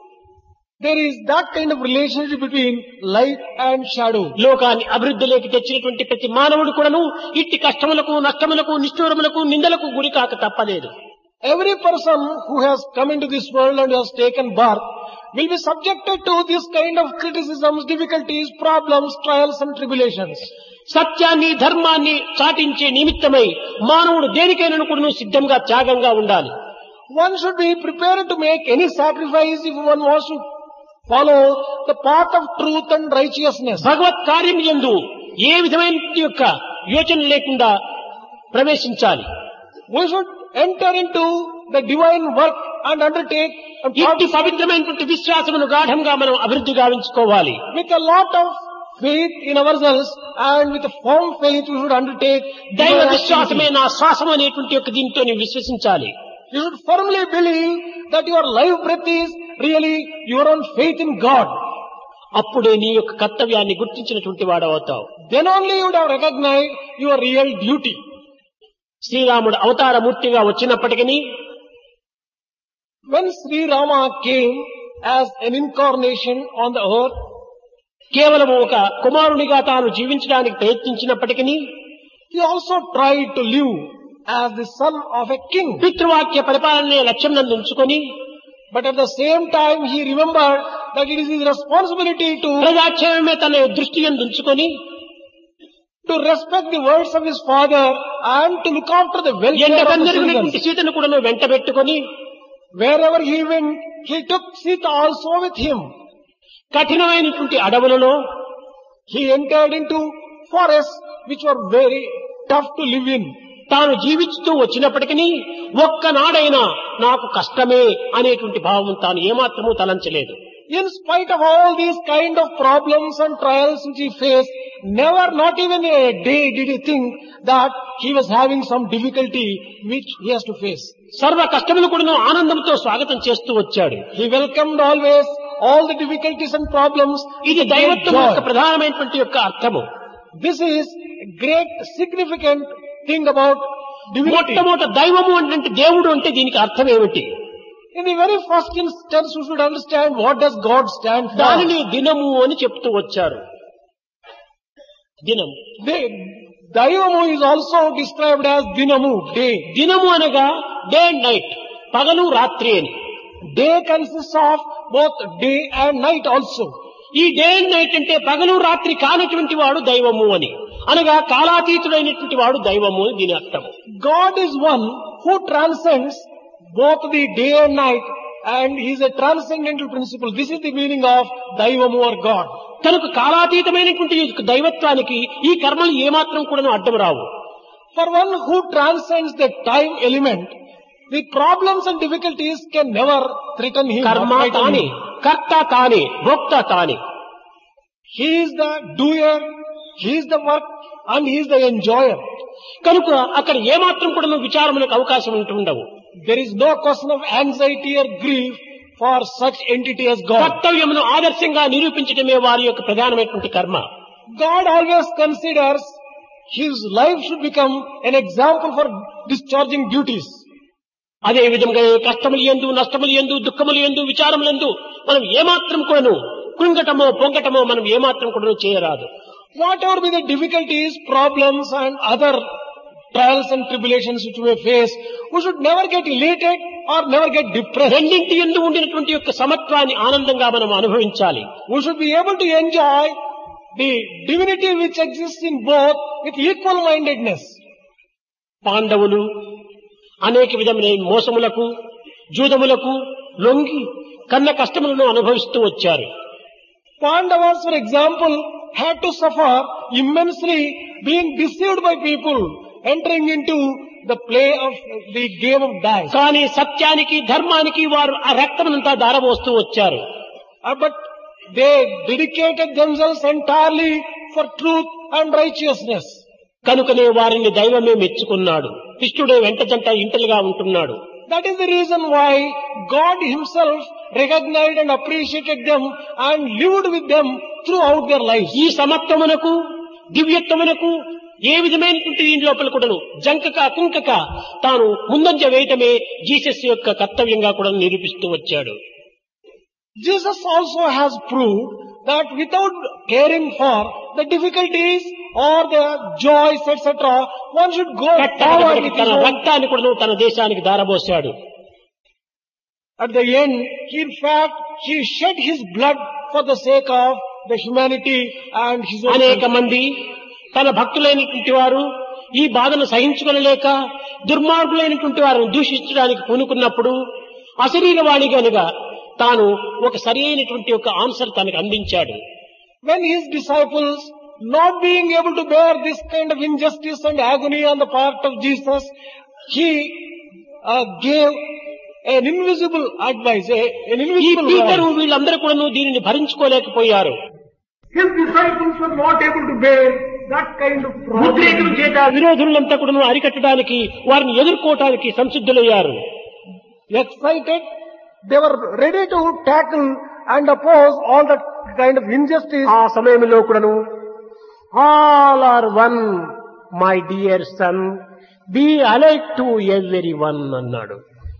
There is that kind of relationship between light and shadow. లోకాన్ని అభివృద్ధిలోకి తెచ్చినటువంటి ప్రతి మానవుడు కూడాను ఇట్టి కష్టములకు, నష్టములకు, నిష్ఠూరములకు, నిందలకు గురి కాక తప్పలేదు. Every person who has come into this world and has taken birth will be subjected to this kind of criticisms, difficulties, problems, trials and tribulations. సత్యాన్ని, ధర్మాన్ని చాటించే నిమిత్తమై మానవుడు దేనికైనా కూడాను సిద్ధంగా, త్యాగంగా ఉండాలి. One should be prepared to make any sacrifice if one wants to follow the path of truth and righteousness. భగవత్ కార్యం యందు ఏ విధమైన యొక్క యోచన లేకుండా ప్రవేశించాలి. We should enter into the divine work and undertake and ఇట్టి పవిత్రమైనటువంటి విశ్వాసమును గాఢంగా మనం అభివృద్ధి గావించుకోవాలి. with a lot of faith in ourselves and with a firm faith we should undertake దైవ divine విశ్వాసమే activity. నా శ్వాసం అనేటువంటి యొక్క దీంతో నీవు విశ్వసించాలి. You should firmly believe that your life breath is really your own faith in God. అప్పుడే నీ యొక్క కర్తవ్యాన్ని గుర్తించినటువంటి వాడవుతావు. Then only you would have recognized your real duty. శ్రీరాముడు అవతారమూర్తిగా వచ్చినప్పటికీ When Sri Rama came as an incarnation on the earth, కేవలం ఒక కుమారునిగా తాను జీవించడానికి ప్రయత్నించినప్పటికీ he also tried to live as the son of a king. పితృవాక్య పరిపాలనే లక్ష్యం నందు ఉంచుకొని But at the same time he remembered that it is his responsibility to ప్రజాక్షేమమే తన దృష్టి యందు ఉంచుకొని respect the words of his father and to look after the welfare of the ఎండకందరిగినటువంటి citizens. సీతను కూడా వెంట పెట్టుకొని Wherever he went, he took Sita also with him. కఠినమైనటువంటి అడవులలో He entered into forests which were very tough to live in. తాను జీవిస్తూ వచ్చినప్పటికీ ఒక్కనాడైనా నాకు కష్టమే అనేటువంటి భావం తాను ఏమాత్రమూ తలంచలేదు. In spite of all these kind of problems and trials which he faced, never, not even a day did he think that he was having some difficulty which he has to face. సర్వ కష్టములు కూడా ఆనందంతో స్వాగతం చేస్తూ వచ్చాడు. He welcomed always all the difficulties and problems. ఇది with దైవత్వం joy. యొక్క ప్రధానమైనటువంటి యొక్క అర్థము. This is a great significant thing about divinity. మొట్టమొదట దైవము అంటే దేవుడు అంటే దీనికి అర్థం ఏమిటి? In the very first instance, you should understand what does God stand for. దానిని దినము అని చెప్తూ వచ్చారు. దినం. Daivamu is also described as Dinamu, day. దినము అనగా డే అండ్ నైట్, పగలు రాత్రి అని. Day consists of both day and night also. ఈ డే అండ్ నైట్ అంటే పగలు రాత్రి కానటువంటి వాడు దైవము అని, అనగా కాలాతీతుడైనటువంటి వాడు దైవము అని దీని అర్థము. God is one who transcends both the day and night, and he is a transcendental principle. This is the meaning of Daivamu or God. కనుక కాలాతీతమైనటువంటి దైవత్వానికి ఈ కర్మలు ఏమాత్రం కూడా అడ్డం రావు. For one who transcends the time element, the problems and difficulties can never threaten him. కర్మ or frighten తానే, him. కర్త తానే, భోక్త తానే. He is the doer, he is the work, and he is the enjoyer. కనుక అక్కడ ఏమాత్రం కూడా విచారములకు అవకాశం ఉంటుండవు. There is no question of anxiety or grief for such entity as God. కర్తవ్యమును ఆదర్శంగా నిరూపించడమే వారి యొక్క ప్రధానమైనటువంటి కర్మ. God always considers his life should become an example for discharging duties. అదే విధంగా కష్టములు యందు, నష్టములు యందు, దుఃఖములు యందు, విచారములు యందు మనం ఏమాత్రం కూడాను కృంగటమో పొంగటమో మనం ఏమాత్రం కూడా చేయరాదు. Whatever be the difficulties, problems and other trials and tribulations which we face, we should never get elated or never get depressed. రెండింటి యందు ఉండినటువంటి యొక్క సమత్వాన్ని ఆనందంగా మనం అనుభవించాలి. We should be able to enjoy the divinity which exists in both with equal mindedness. పాండవులు అనేక విధమైన మోసములకు, జూదములకు లొంగి కన్న కష్టములను అనుభవిస్తూ వచ్చారు. Pandavas, for example, had to suffer immensely being deceived by people, entering into the play of the game of dice. కానీ సత్యానికి, ధర్మానికి వారు ఆ రక్తమునంతా దారబోస్తూ వచ్చారు. But they dedicated themselves entirely for truth and righteousness. కనుకనే వారిని దైవమే మెచ్చుకున్నాడు. కృష్ణుడే వెంట జంట ఇంటలుగా ఉంటున్నాడు. That is the reason why God himself recognized and appreciated them and lived with them throughout their lives. ఈ సమత్వమునకు, దివ్యత్వమునకు ఏ విధమైనటువంటి దీని లోపల కూడాను జంకక కుంకక తాను ముందంజ వేయటమే జీసస్ యొక్క కర్తవ్యంగా కూడా నిరూపిస్తూ వచ్చాడు. Jesus also has proved that without caring for the difficulties or the joys, etc., one should go forward with his తన own. రక్తాన్ని కూడా తన దేశానికి దారబోశాడు. At the end, in fact, he shed his blood for the sake of the humanity and his own. అనేక మంది తన భక్తులైనటువంటి వారు ఈ బాధను సహించుకొనలేక దుర్మార్గులైనటువంటి వారిని దూషించడానికి పూనుకున్నప్పుడు అశరీరవాణిగానుగా తాను ఒక సరి అయినటువంటి ఒక ఆన్సర్ తనకు అందించాడు. When his disciples, not being able to bear this kind of injustice and agony on the part of Jesus, he gave an invisible advice, an ఈ invisible పీటరు word. వీళ్ళందరూ కూడా దీనిని భరించుకోలేకపోయారు. His disciples were not able to bear that kind of ఉద్రేకం problem. చేత విరోధులంతా కూడా అరికట్టడానికి వారిని ఎదుర్కోవటానికి సంసిద్ధులయ్యారు. Excited, they were ready to tackle and oppose all that kind of injustice. ఆ సమయంలో కూడాను all are one my dear son be alike to every one అన్నాడు.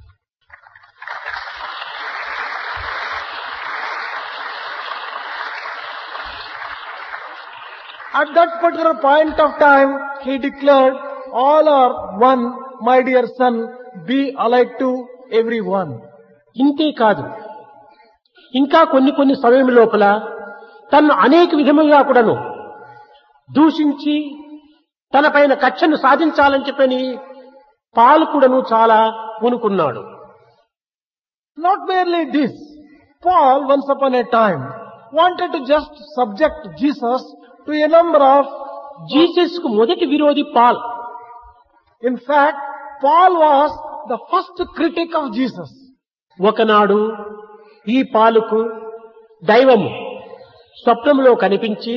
At that particular point of time, he declared, all are one, my dear son, be alike to everyone. ఇంతే కాదు, ఇంకా కొన్ని సమయం లోపల తను అనేక విధములుగా కూడాను దూషించి తన పైన కక్షను సాధించాలని చెప్పని పాలు కూడాను చాలా పూనుకున్నాడు. Not merely this, Paul once upon a time wanted to just subject Jesus to a number of, Jesus కు మొదటి విరోధి Paul. in fact, Paul was the first critic of Jesus. ఒకనాడు ఈ పాలుకు దైవము స్వప్నంలో కనిపించి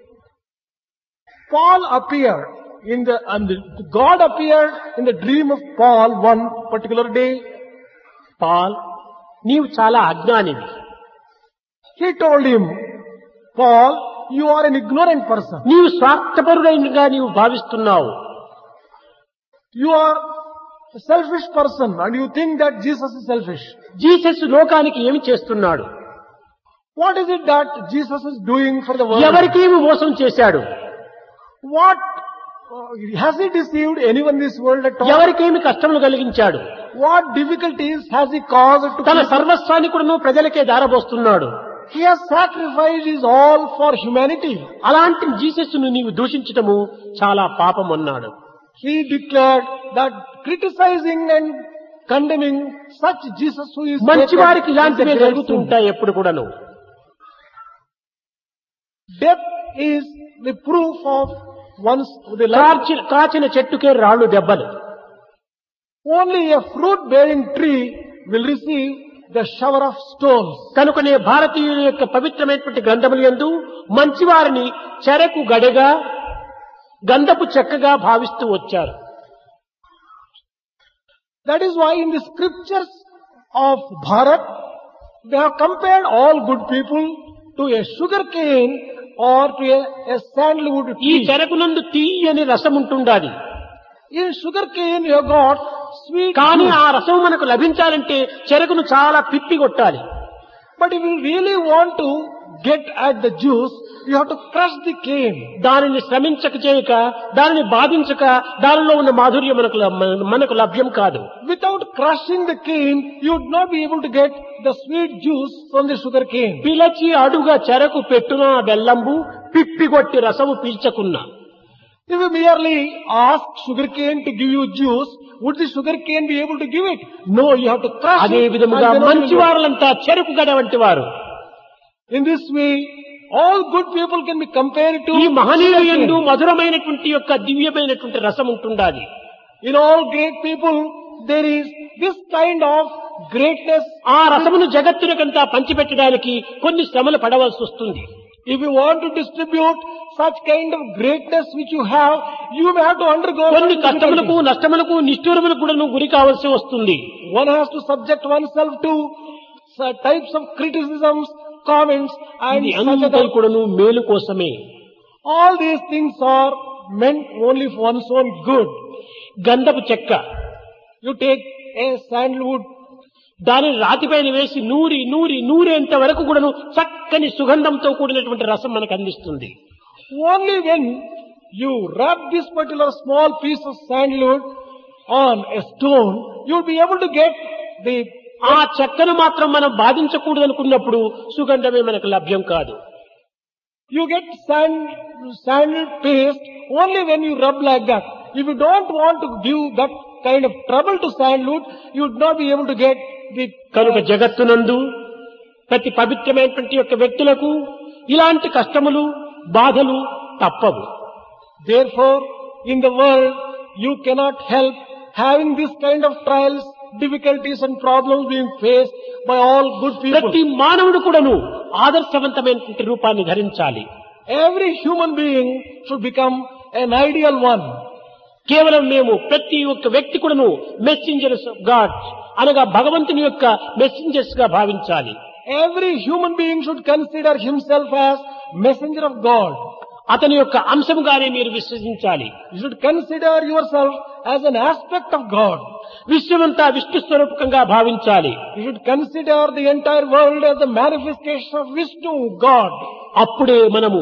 Paul appeared and God appeared in the dream of Paul one particular day. Paul, నీవు చాలా అజ్ఞానివి. He told him, Paul, you are an ignorant person. నీవు స్వార్థపరుడైనగా నీవు భావిస్తున్నావు. You are a selfish person and you think that Jesus is selfish. Jesus లోకానికి ఏమి చేస్తున్నాడు? What is it that Jesus is doing for the world? ఎవరికేమి మోసం చేశాడు? What has he deceived anyone in this world at all? ఎవరికేమి కష్టములు కలిగించాడు? What difficulties has he caused to తన people? సర్వస్వాన్ని కూడా ప్రజలకే దారబోస్తున్నాడు. He has sacrificed his all for humanity. అలాంటి జీసస్ ను నీవు దూషించటము చాలా పాపం అన్నాడు. He declared that criticizing and condemning such Jesus who is మంచి వారికి is ఇలాంటివే a great జరుగుతూ sin. ఉంటాయి ఎప్పుడు కూడాను. Death is the proof of one's the life. కాచిన చెట్టుకే రాళ్ళు దెబ్బలు. Only a fruit-bearing tree will receive the shower of stones. కనుకనే భారతీయుల యొక్క పవిత్రమైనటువంటి గ్రంథముల యందు మంచివారిని చెరకు గడగా గంధపు చెక్కగా భావిస్తూ వచ్చారు. That is why in the scriptures of Bharat, they have compared all good people to a sugar cane or to a sandalwood ఈ tree. చెరకునందు తీయని రసం ఉంటుండాలి. In sugar cane you have got sweet కానీ juice. ఆ రసం మనకు లభించాలంటే చెరకును చాలా పిప్పి కొట్టాలి. But if you really want to get at the juice, you have to crush the cane. దానిని శ్రమించక చేయక, దానిని బాధించక దానిలో ఉన్న మాధుర్యం మనకు లభ్యం కాదు. Without crushing the cane, you would not be able to get the sweet juice from the sugar cane. పిలచి అడుగ చెరకు పెట్టున బెల్లంబు పిప్పి కొట్టి రసము పీల్చకున్నా. If you merely ask sugar cane to give you juice, would the sugar cane be able to give it? No, you have to crush అదే it. విధముగా and then only మంచి get it. వారులంతా చెరకు గడ వంటి వారు. In this way, all good people can be compared to ఈ మహనీయుల sugar యందు cane. మధురమైనటువంటి యొక్క దివ్యమైనటువంటి రసం ఉంటుండాలి. In all great people, there is this kind of greatness. ఆ రసమును జగత్తునకంతా పంచిపెట్టడానికి కొన్ని శ్రమలు పడవలసి వస్తుంది. If you want to distribute such kind of greatness which you have, you may have to undergo కొన్ని some కష్టములకు difficulties. నష్టములకు నిష్ఠూరములకు కూడా గురి కావాల్సి వస్తుంది. One has to subject oneself to types of criticisms, comments, and ఇది such అంతా other. కూడాను మేలు కోసమే. All these things are meant only for one's own good. గంధపు చెక్క You take a sandalwood, దానిని రాతిపైన వేసి నూరి నూరి నూరేంత వరకు కూడాను చక్కని సుగంధంతో కూడినటువంటి రసం మనకు అందిస్తుంది. only when you rub this particular small piece of sandalwood on a stone, you will be able to get the ఆ చెక్కను మాత్రం మనం బాధించకూడదు అనుకున్నప్పుడు సుగంధమే మనకు లభ్యం కాదు. you get sandal paste only when you rub like that. If you don't want to give that kind of trouble to sandalwood, you would not be able to get the కనుక జగత్తునందు ప్రతి పవిత్రమైనటువంటి యొక్క వ్యక్తులకు ఇలాంటి కష్టములు బాధలు తప్పవు. Therefore, in the world, you cannot help having this kind of trials, difficulties and problems being faced by all good people. ప్రతి మానవుడు కూడాను ఆదర్శవంతమైనటువంటి రూపాన్ని ధరించాలి. Every human being should become an ideal one. కేవలం మేము ప్రతి ఒక్క వ్యక్తి కూడాను మెసెంజర్స్ ఆఫ్ గాడ్ అనగా భగవంతుని యొక్క మెసెంజర్స్ గా భావించాలి. Every human being should consider himself as messenger of God. అతని యొక్క అంశముగానే మీరు విశ్వసించాలి. You should consider yourself as an aspect of God. విశ్వమంతా విష్ణు స్వరూపకంగా భావించాలి. You should consider the entire world as the manifestation of Vishnu, God. అప్పుడే మనము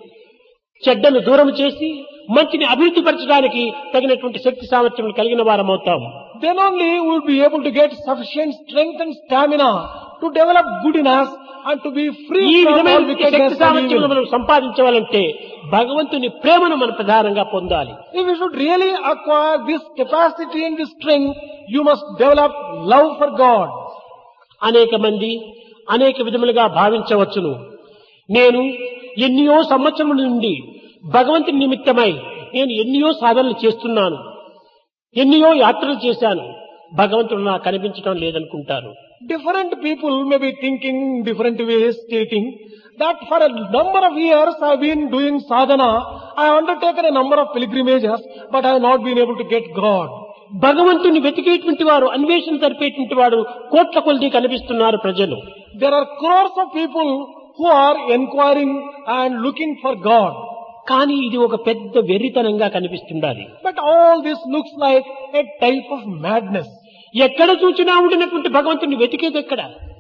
చెడ్డను దూరం చేసి మంచిని అభివృద్ధి పరచడానికి తగినటువంటి శక్తి సామర్థ్యం కలిగిన వారం అవుతాము. Then only we will be able to get sufficient strength and stamina to develop good in us and to be ఈ free from all విధమైన wickedness శక్తి and సామర్థ్యం evil. మనం సంపాదించవాలంటే భగవంతుని ప్రేమను మనం ప్రధానంగా పొందాలి. If you should really acquire this capacity and this strength, you must develop love for God. అనేక మంది అనేక విధములుగా భావించవచ్చును. నేను ఎన్నో సంవత్సరముల నుండి భగవంతుని నిమిత్తమై నేను ఎన్నో సాధనలు చేస్తున్నాను, ఎన్నో యాత్రలు చేశాను, భగవంతుడు నాకు కనిపించడం లేదనుకుంటారు. Different people may be thinking different ways, stating that for a number of years I have been doing sadhana, I have undertaken a number of pilgrimages, but I have not been able to get God. భగవంతుని వెతికేటువంటి వారు, అన్వేషణ జరిపేటువంటి వాడు కోట్ల కొలది కనిపిస్తున్నారు ప్రజలు. There are crores of people who are inquiring and looking for God. కానీ ఇది ఒక పెద్ద వెర్రితనంగా కనిపిస్తుండాలి. But all this looks like a type of madness. ఎక్కడ చూచినా ఉండినటువంటి భగవంతుని వెతికేది ఎక్కడ?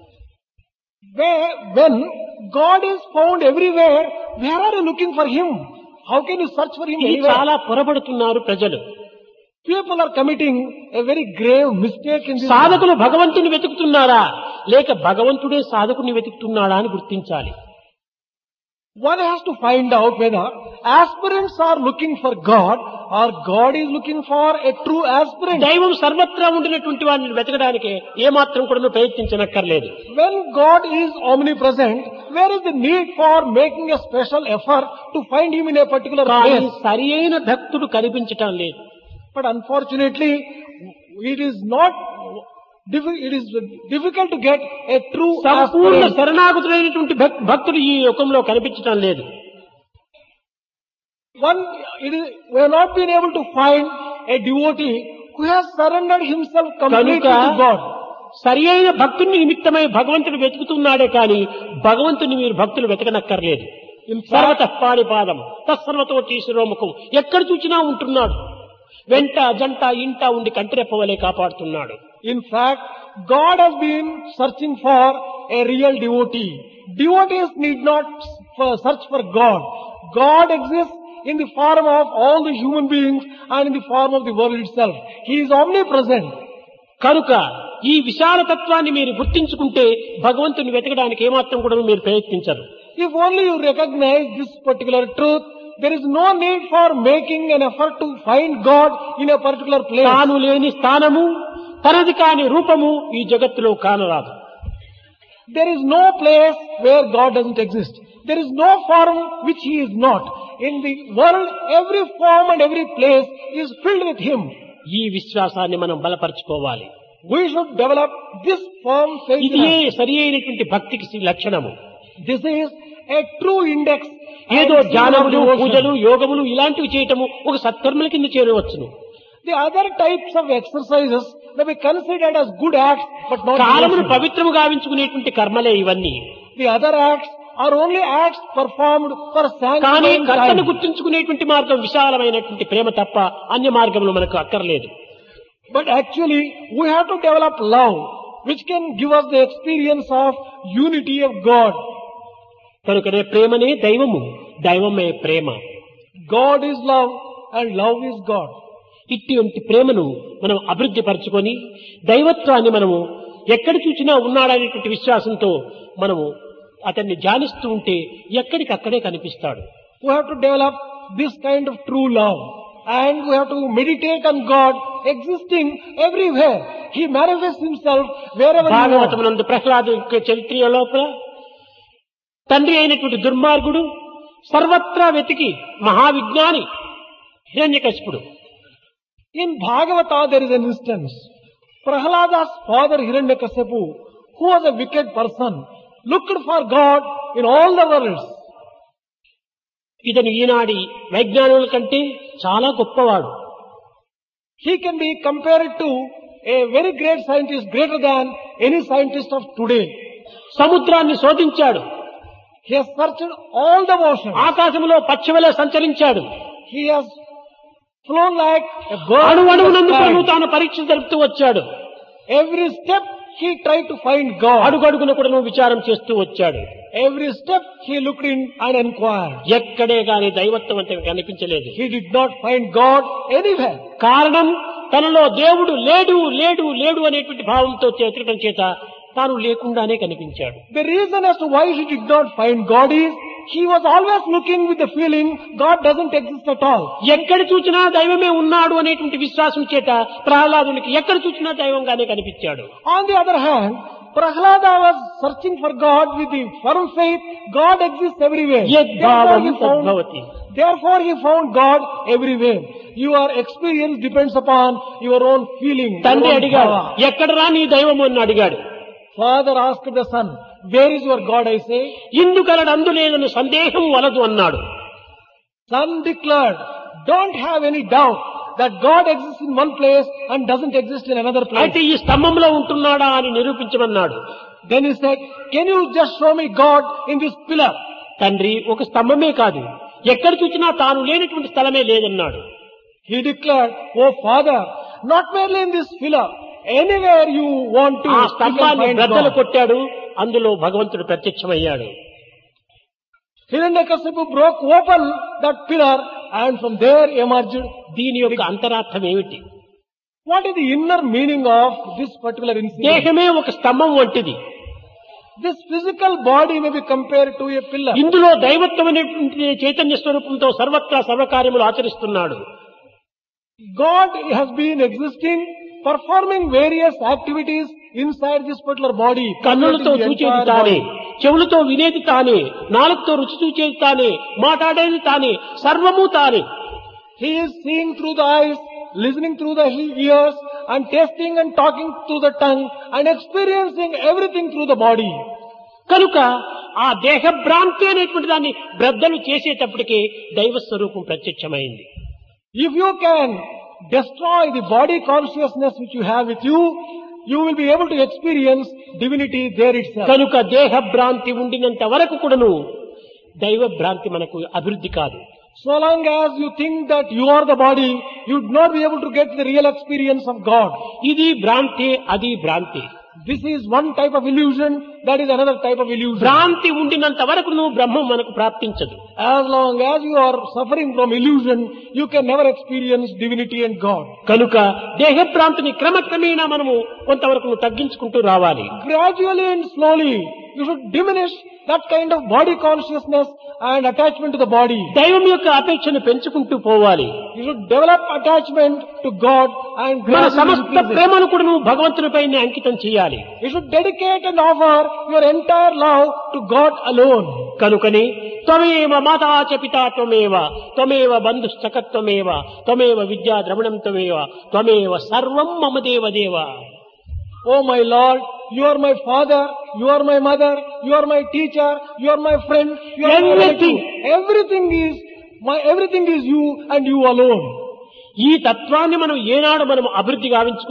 When God is found everywhere, where are you looking for Him? How can you search for Him ఇది anywhere? చాలా పొరబడుతున్నారు ప్రజలు. People are committing a very grave mistake in this. సాధకులు భగవంతుని వెతుకుతున్నారా లేక భగవంతుడే సాధకుని వెతుకుతున్నాడా అని గుర్తించాలి. One has to find out whether aspirants are looking for God or God is looking for a true aspirant. దైవం సర్వత్రా ఉండినటువంటి వాడిని వెతకడానికి ఏమాత్రం కూడా ప్రయత్నించనక్కర్లేదు. When God is omnipresent, where is the need for making a special effort to find Him in a particular కానీ place? సరి అయిన భక్తుడు కనిపించటం లేదు. But unfortunately, it is difficult to get a true Sampoorna aspirant. శరణాగతులైనటువంటి భక్తుడు ఈ యుగంలో కనిపించటం లేదు. We have not been able to find a devotee who has surrendered himself completely కనుక to God. సరి అయిన భక్తుని నిమిత్తమై భగవంతుడు వెతుకుతున్నాడే కానీ భగవంతుని మీరు భక్తులు వెతకనక్కర్లేదు. సర్వతః పాణిపాదం తత్సర్వతో శిరోముఖం ఎక్కడ చూచినా ఉంటున్నాడు. వెంట జంట ఇంట ఉండి కంటిరెప్పవలే కాపాడుతున్నాడు. In fact, God has been searching for a real devotee. Devotees need not search for God. God exists in the form of all the human beings and in the form of the world itself. He is omnipresent. కనుక ఈ విశాల తత్వాన్ని మీరు గుర్తించుకుంటే భగవంతుని వెతకడానికి ఏమాత్రం కూడా మీరు ప్రయత్నించరు. If only you recognize this particular truth, there is no need for making an effort to find God in a particular place. తాను లేని స్థానము, తనది కాని రూపము ఈ జగత్తులో కానరాదు. There is no place where God doesn't exist. There is no form which He is not. In the world, every form and every place is filled with Him. ఈ విశ్వాసాన్ని మనం బలపరచుకోవాలి. We should develop this firm faith. ఇదే సరి అయినటువంటి భక్తికి లక్షణము. This is a true index. ఏదో and seal of ధ్యానములు, devotion. పూజలు, యోగములు ఇలాంటివి చేయటము ఒక సత్కర్మల కింద చేరవచ్చును. The other types of exercises may be considered as good acts, but not కాలమును devotion. పవిత్రము గావించుకునేటువంటి కర్మలే ఇవన్నీ. The other acts are only acts performed for కానీ sanctifying కర్తను time. గుర్తించుకునేటువంటి మార్గం విశాలమైనటువంటి ప్రేమ తప్ప అన్య మార్గములు మనకు అక్కర్లేదు. But actually, we have to develop love, which can give us the experience of unity of God. కనుకనే ప్రేమనే దైవము, దైవమే ప్రేమ. God is love and love is God. ఇటువంటి ప్రేమను మనం అభివృద్ధి పరచుకొని దైవత్వాన్ని మనము ఎక్కడ చూసినా ఉన్నాడనేటువంటి విశ్వాసంతో మనము అతన్ని ధ్యానిస్తూ ఉంటే ఎక్కడికక్కడే కనిపిస్తాడు. We have to develop this kind of true love. And we have to meditate on God existing everywhere. He manifests Himself wherever He wants. భాగవతమునందు Prahlad చరిత్ర లోపల తండ్రి అయినటువంటి దుర్మార్గుడు సర్వత్రా వెతికి మహావిజ్ఞాని హిరణ్యకశిపుడు. In Bhagavata there is an instance. Prahlada's father Hiranyakasipu, who was a wicked person, looked for God in all the worlds. ఇతను ఈనాడి వైజ్ఞానుల కంటే చాలా గొప్పవాడు. He can be compared to a very great scientist, greater than any scientist of today. సముద్రాన్ని శోధించాడు, He has searched all the oceans. ఆకాశంలో పక్షివలే సంచరించాడు, He has flown like a bird. అణువణువునందుకు తాను పరీక్ష జరుపుతూ వచ్చాడు. Every step he tried to find God. అడుగడుగున కూడా విచారం చేస్తూ వచ్చాడు. Every step he looked in and inquired. ఎక్కడే గాని దైవత్వం అంటే కనిపించలేదు. He did not find God anywhere. కారణం తనలో దేవుడు లేడు లేడు లేడు అనేటువంటి భావంతో వెతకడం చేత తాను లేకుండానే కనిపించాడు. The reason as to why he did not find God is he was always looking with the feeling God doesn't exist at all. ఎక్కడ చూసినా దైవమే ఉన్నాడు అనేటువంటి విశ్వాసం చేత ప్రహ్లాదునికి ఎక్కడ చూసినా దైవంగానే కనిపించాడు. On the other hand, Prahlada was searching for God with the firm faith. God exists everywhere. యద్భావం తద్భవతి. Therefore he found God everywhere. Your experience depends upon your own feeling. తండ్రి your own అడిగాడు, power. ఎక్కడరా నీ దైవం అని అడిగాడు. Father asked the son, where is your God, I say? ఇందుకలడు అందులేనని సందేహం వలదు అన్నాడు. Son declared, don't have any doubt that God exists in one place and doesn't exist in another place. అయితే ఈ స్తంభంలో ఉంటున్నాడా అని నిరూపించమన్నాడు. Then he said, can you just show me God in this pillar? తండ్రి ఒక స్తంభమే కాదు, ఎక్కడ చూసినా తాను లేనటువంటి స్థలమే లేదన్నాడు. He declared, oh Father, not merely in this pillar, anywhere you want to, ఆ you can స్తంభాన్ని find బ్రద్దలు God. కొట్టాడు, అందులో భగవంతుడు ప్రత్యక్షమయ్యాడు. Hiranyakasipu broke open that pillar and from there emerged. దీని యొక్క అంతరార్థం ఏమిటి? What is the inner meaning of this particular incident? దేహమే ఒక స్తంభం వంటిది. This physical body may be compared to a pillar. ఇందులో దైవత్వమైనటువంటి చైతన్య స్వరూపంతో సర్వత్రా సర్వకార్యములు ఆచరిస్తున్నాడు. God has been existing, performing various activities inside this particular body. కన్నులతో The చూచేది entire తానే, body. చెవులతో వినేది తానే, నాలుగుతో రుచి చూచేది తానే, మాట్లాడేది తానే, సర్వము తానే. He is seeing through the eyes, listening through the ears, and tasting and talking through the tongue, and experiencing everything through the body. కనుక ఆ దేహ భ్రాంతి అనేటువంటి దాన్ని బ్రద్దలు చేసేటప్పటికే దైవ స్వరూపం ప్రత్యక్షమైంది. If you can destroy the body consciousness which you have with you, you will be able to experience divinity there itself. కనుక దేహ భ్రాంతి ఉండినంత వరకు కూడాను దైవ భ్రాంతి మనకు అభివృద్ధి కాదు. So long as you think that you are the body, you would not be able to get the real experience of God. ఇది భ్రాంతి, అది భ్రాంతి. This is one type of illusion, that is another type of illusion. భ్రాంతి ఉండినంత వరకు నువ్వు బ్రహ్మం మనకు ప్రాప్తించదు. As long as you are suffering from illusion, you can never experience divinity and God. కనుక దేహ భ్రాంతిని క్రమక్రమేణా మనము కొంతవరకు తగ్గించుకుంటూ రావాలి. Gradually and slowly, you should diminish that kind of body consciousness and attachment to the body. దైవం యొక్క అపేక్షను పెంచుకుంటూ పోవాలి. You should develop attachment to God and మన gradually సమస్త increase it. ప్రేమను కూడా నువ్వు భగవంతునిపై అంకితం చేయాలి. You should dedicate and offer your entire love to God alone. కనుకని త్వమేవ మాతా చ పితా త్వమేవ త్వమేవ బంధుశ్చకత్వమేవ త్వమేవ విద్యా ద్రవిణం త్వమేవ త్వమేవ సర్వం మమ దేవ దేవ. Oh my Lord, you are my father, you are my mother, you are my teacher, you are my friend, you are my Everything. relative. Everything is you and you alone. ఈ తత్వాన్ని మనం ఏనాడు మనం అభివృద్ధి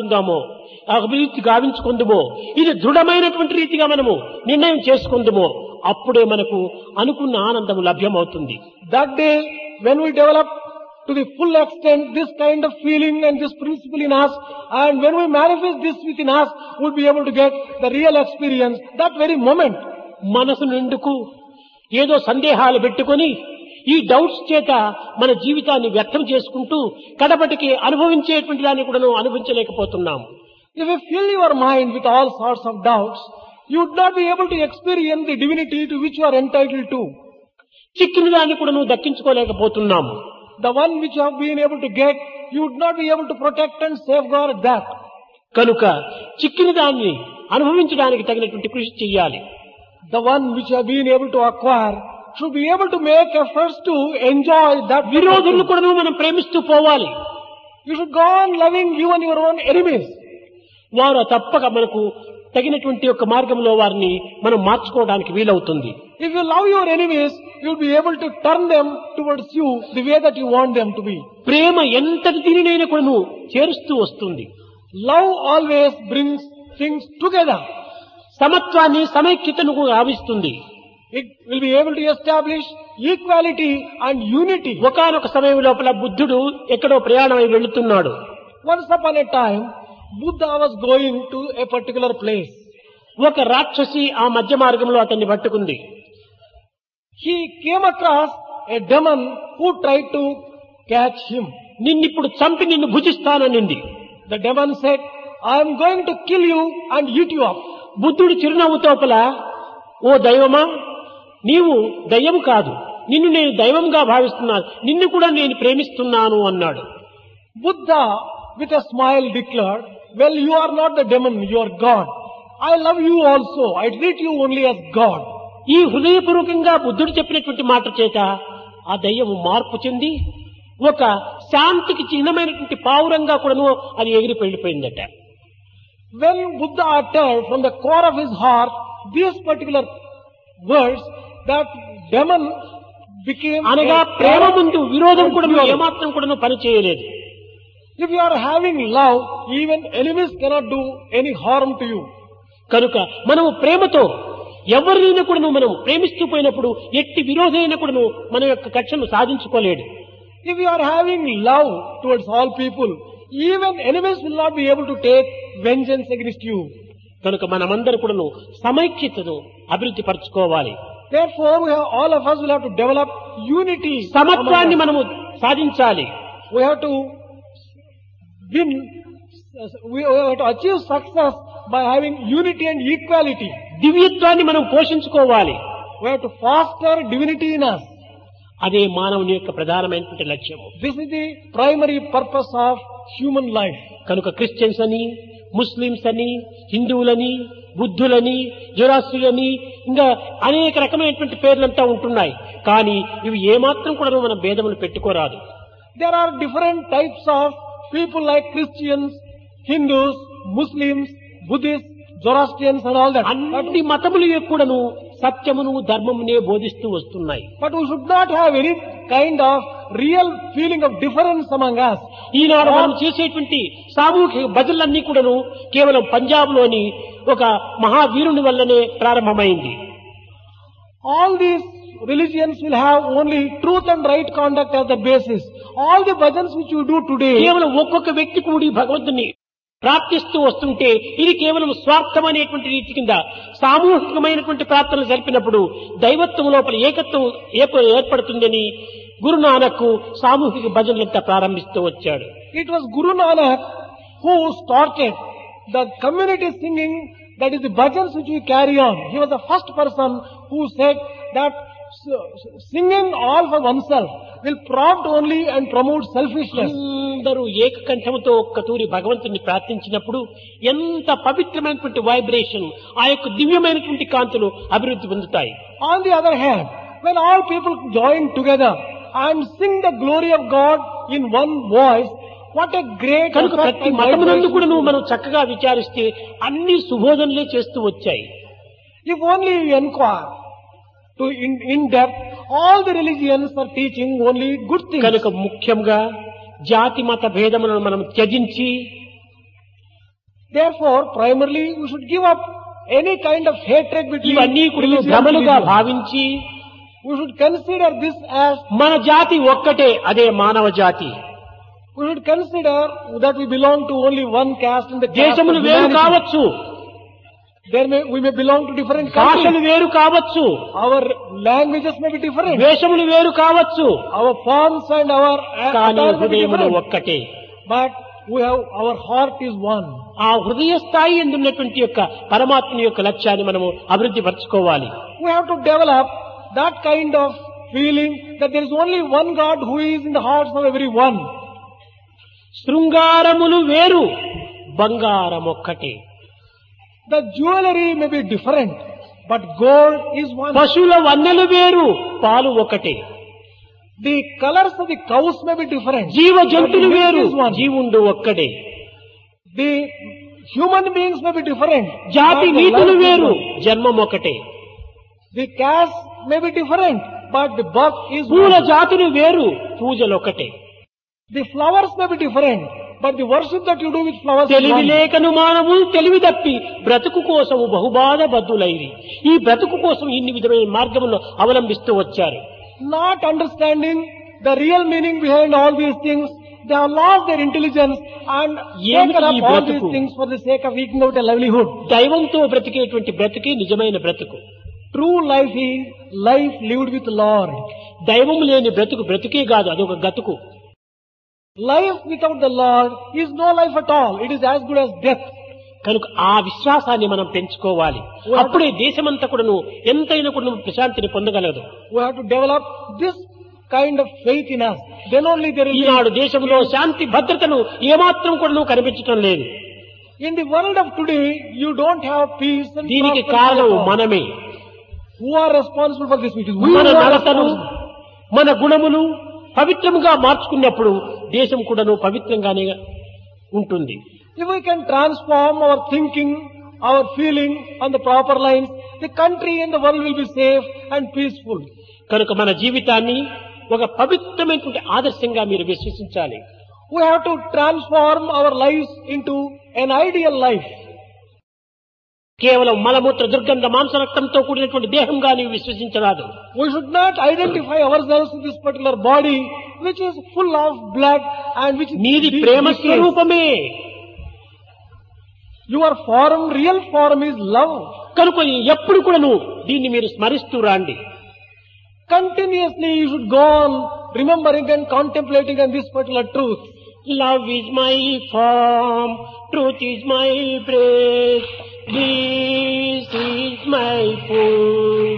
గావించుకుందుమో, ఇది దృఢమైనటువంటి రీతిగా మనము నిర్ణయం చేసుకుందుమో, అప్పుడే మనకు అనుకున్న ఆనందము లభ్యమవుతుంది. That day, when we develop to the full extent this kind of feeling and this principle in us, and when we manifest this within us, we'll be able to get the real experience that very moment. మనసు నిండుకు ఏదో సందేహాలు పెట్టుకొని ఈ doubts చేత మన జీవితాన్ని వ్యర్థం చేసుకుంటూ కడపటికి అనుభవించేటువంటి దాన్ని కూడా అనుభవించలేకపోతున్నాము. If you fill your mind with all sorts of doubts, you would not be able to experience the divinity to which you are entitled to. చిక్కిన దాన్ని కూడా దక్కించుకోలేకపోతున్నాము. The one which you have been able to get, you would not be able to protect and safeguard that. కనుక చిక్కిన దాన్ని అనుభవించడానికి తగినటువంటి కృషి చెయ్యాలి. The one which you have been able to acquire should be able to make efforts to enjoy that. విరోధులను కూడా మనం ప్రేమిస్తూ పోవాలి. You should go on loving even your own enemies. వారు తప్పక మనకు తగినటువంటి యొక్క మార్గంలో వారిని మనం మార్చుకోవడానికి వీలవుతుంది. If you love your enemies, you will be able to turn them towards you the way that you want them to be. ప్రేమ ఎంతటి దీనినైనా కూడా చేరుస్తూ వస్తుంది. Love always brings things together. సమత్వాన్ని సమైక్యతను గావిస్తుంది. It will be able to establish equality and unity. ఒకానొక సమయం లోపల బుద్ధుడు ఎక్కడో ప్రయాణమై వెళుతున్నాడు. Once upon a time, Buddha was going to a particular place. ఒక రాక్షసి ఆ మధ్య మార్గంలో అతన్ని పట్టుకుంది. He came across a demon who tried to catch him. నిన్నిప్పుడు చంపి నిన్ను భుజిస్తాననింది. The demon said, I am going to kill you and eat you up. బుద్ధుడు చిరునవ్వు తోపల, ఓ దైవమా, నీవు దయ్యము కాదు, నిన్ను నేను దైవంగా భావిస్తున్నాను, నిన్ను కూడా నేను ప్రేమిస్తున్నాను అన్నాడు. Buddha with a smile declared, well, you are not the demon, you are God. I love you also. I treat you only as God. ఈ హృదయపూర్వకంగా బుద్ధుడు చెప్పినటువంటి మాట చేత ఆ దయ్యము మార్పు చెంది ఒక శాంతికి చిహ్నమైనటువంటి పావురంగా కూడాను అది ఎగిరి వెళ్ళిపోయిందట. When Buddha uttered from the core of his heart these particular words, that demon became అనగా ప్రేమ ముందు విరోధం కూడాను ఏమాత్రం కూడాను పని చేయలేదు. If you are having love, even enemies cannot do any harm to you. కనుక మనము ప్రేమతో ఎవరినైనా కూడాను మనం ప్రేమిస్తూ పోయినప్పుడు ఎట్టి విరోధైనా కూడాను మన యొక్క కక్షను సాధించుకోలేడు. If you are having love towards all people, even enemies will not be able to take vengeance against you. కనుక మనమందరం కూడాను సమైక్యతను అభివృద్ధి పరచుకోవాలి. Therefore, all of us will have to develop unity. సమత్వాన్ని మనము సాధించాలి. We have to win. We have to achieve success by having unity and equality. దివ్యత్వాన్ని మనం పోషించుకోవాలి. We have to foster divinity in us. అదే మానవుని యొక్క ప్రధానమైనటువంటి లక్ష్యము. This is the primary purpose of human life. కనుక క్రిస్టియన్స్ అని, ముస్లిమ్స్ అని, హిందువులని, బుద్ధులని, జొరాస్ట్రియని ఇంకా అనేక రకమైనటువంటి పేర్లంతా ఉంటున్నాయి. కానీ ఇవి ఏమాత్రం కూడా మన భేదములు పెట్టుకోరాదు. There are different types of people like Christians, Hindus, Muslims, Buddhists, Zoroastrians and all that. అన్ని మతములు కూడాను సత్యమును ధర్మమునే బోధిస్తూ వస్తున్నాయి. But we should not have any kind of real feeling of difference among us. ఈనాడు మనం చేసేటువంటి సామూహిక భజనలన్నీ కూడాను కేవలం పంజాబ్ లోని ఒక మహావీరుని వల్లనే ప్రారంభమైంది. All these religions will have only truth and right conduct as the basis. All the bhajans which you do today, కేవలం ఒక్కొక్క వ్యక్తి కూడి భగవంతుని ప్రార్థిస్తూ వస్తుంటే ఇది కేవలం స్వార్థం అనేటువంటి రీతి కింద సామూహికమైనటువంటి ప్రార్థనలు జరిపినప్పుడు దైవత్వం లోపల ఏకత్వం ఏర్పడుతుందని గురునానక్ సామూహిక భజనలంతా ప్రారంభిస్తూ వచ్చాడు. it was Guru Nanak who started the community singing, that is the bhajans which we carry on. He was the first person who said that singing all for oneself will prompt only and promote selfishness. అందరూ ఏకకంఠంతో ఒక్క తూరి భగవంతుని ప్రార్థించినప్పుడు ఎంత పవిత్రమైనటువంటి vibration, ఆ యొక్క దివ్యమైనటువంటి కాంతులు అభివృద్ధి పొందుతాయి. On the other hand, when all people join together and sing the glory of God in one voice, what a great కనుక ప్రతి మతమునందు కూడా మనం చక్కగా విచారిస్తే అన్ని సుబోధనలే చేస్తూ వచ్చాయి. If only you inquire to in depth, all the religions are teaching only good things. కనుక ముఖ్యంగా జాతి మత భేదములను మనం త్యజించి, therefore primarily we should give up any kind of hatred between ఇవన్నీ కూడా భ్రమలుగా భావించి we should consider this as మన జాతి ఒక్కటే, అదే మానవ జాతి. we should consider that we belong to only one caste in the caste of దేశములు వేరు humanity. కావచ్చు, we may belong to different భాషలు countries, వేరు కావచ్చు, our languages may be different, వేషములు వేరు కావచ్చు, our forms and our కానీ attire may be హృదయములు different, ఒక్కటే. but our heart is one. ఆ హృదయ స్థాయి ఎందున్నటువంటి యొక్క పరమాత్మ యొక్క లక్ష్యాన్ని మనము అభివృద్ధి పరచుకోవాలి. We have to develop that kind of feeling that there is only one God who is in the hearts of everyone. శృంగారములు వేరు, బంగారం ఒక్కటే. The jewelry may be different, but gold is one. పశువుల వన్నెలు వేరు, పాలు ఒకటే. The colors of the cows may be different. జీవ జంతువులు but the వేరు, milk is one. జీవుండు ఒక్కడే. The human beings may be different. జాతి but the నీతులు life is వేరు, one. జన్మం ఒకటే. The caste may be different, but the birth is పూల one. జాతులు వేరు, పూజలు ఒకటే. The flowers may be different, but the worship that you do with flowers is తెలివి one. లేకను మానవు తెలివి తప్పి బ్రతుకు కోసము బహుబాధ బద్దులైరి. ఈ బ్రతుకు కోసం ఇన్ని విధమైన మార్గములను అవలంబిస్తూ వచ్చారు. Not understanding the real meaning behind all these things, they have lost their intelligence and taken up ఈ all బ్రతుకు? these things for the sake of eking out a livelihood. దైవంతో బ్రతికేటువంటి బ్రతికే నిజమైన బ్రతుకు. True life is life lived with Lord. దైవం లేని బ్రతుకు బ్రతుకే కాదు, అదొక గతుకు. Life without the Lord is no life at all. It is as good as death. కనుక ఆ విశ్వాసాన్ని మనం పెంచుకోవాలి. అప్పుడే దేశమంతా కూడాను ఎంతైనా కూడా ప్రశాంతిని పొందగలదు. We have to develop this kind of faith in us. Then only there will Eenadu be. దేశంలో శాంతి భద్రతలు ఏమాత్రం కూడా కనిపించటం లేదు. In the world of today, you don't have peace and దీనికి prosperity కారణం at all. మనమే. Who are responsible for this? It is we మన who are నడతలు, responsible. మన గుణములు పవిత్రముగా మార్చుకున్నప్పుడు దేశం కూడాను పవిత్రంగానే ఉంటుంది. If we can transform our thinking, our feeling on the proper lines, the country and the world will be safe and peaceful. కనుక మన జీవితాన్ని ఒక పవిత్రమైనటువంటి ఆదర్శంగా మీరు విశ్వసించాలి. We have to transform our lives into an ideal life. కేవలం మలమూత్ర దుర్గంధ మాంసరక్తంతో కూడినటువంటి దేహంగా నీవు విశ్వసించరాదు. We should not identify ourselves with this particular body which is full of blood and which is నీది ప్రేమ decayed. స్వరూపమే. Your form, real form is love. కనుక ఎప్పుడు కూడా నువ్వు దీన్ని మీరు స్మరిస్తూ రాండి. Continuously you should go on remembering and contemplating on this particular truth. Love is my form, truth is my breath, this is my food.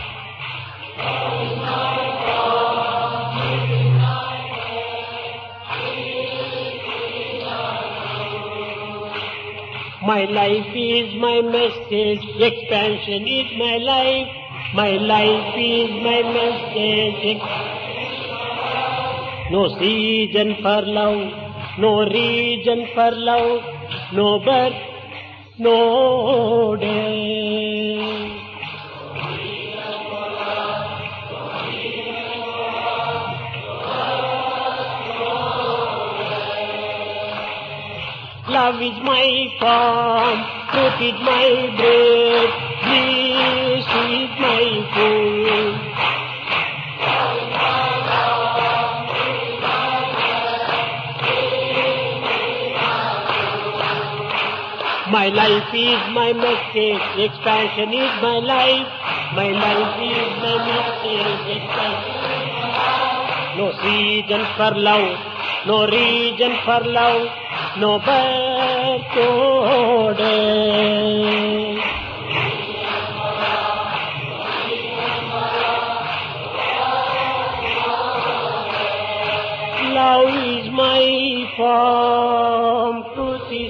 My life is my message, expansion is my life. My life is my message. No season for love, no reason for love, no birth, no day. Love is my form, truth is my breath, this is my food. My life is my message, expansion is my life. My life is my message, expansion. No season for love, no reason for love, no birth or day. Love is my form, truth is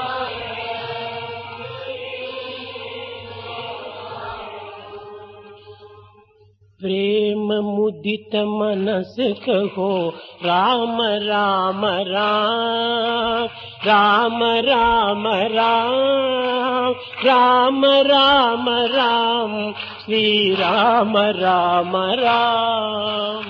प्रेम मुदित मनस कहो राम राम राम राम राम राम राम राम राम श्री राम राम राम.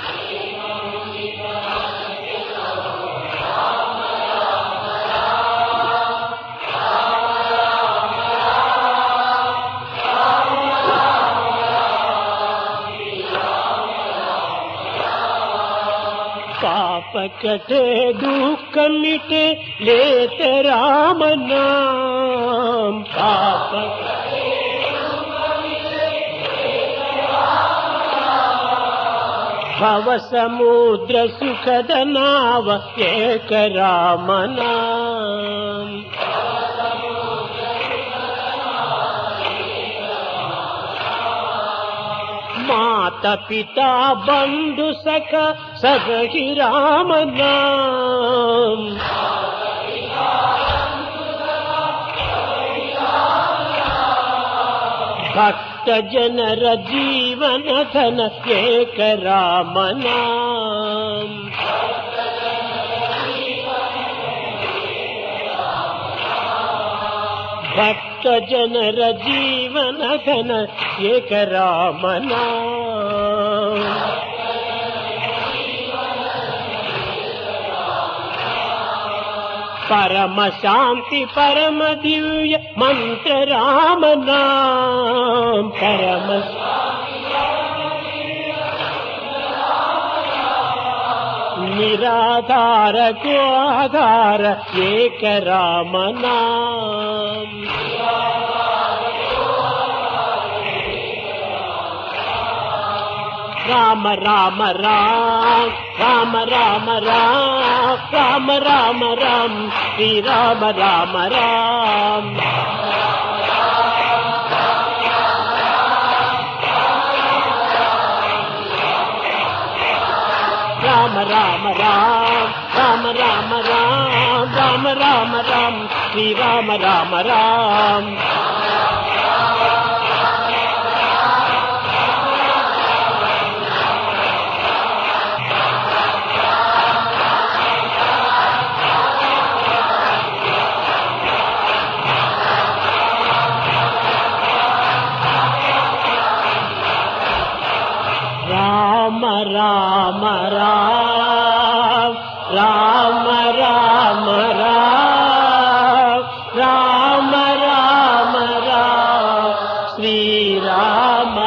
पाप कटे दुख मिटे लेते राम नाम. पाप भव समुद्र सुखद नाव एक राम नाम. माता पिता बंधु सखा सब ही राम नाम. भक्त जनर जीवन धन एक राम नाम. भक्त जनर जीवन धन एक राम नाम. परम शांति परम दिव्य मंत्र राम नाम. परम निराधार को आधार एक राम नाम. राम राम राम राम राम राम राम राम राम श्री राम राम राम. राम राम राम రామ రామ రామ రామ రామ రామ శ్రీరామ రామ రామ రామ రామ రామ రామ రామ రామ రామ రామ రామ శ్రీరామ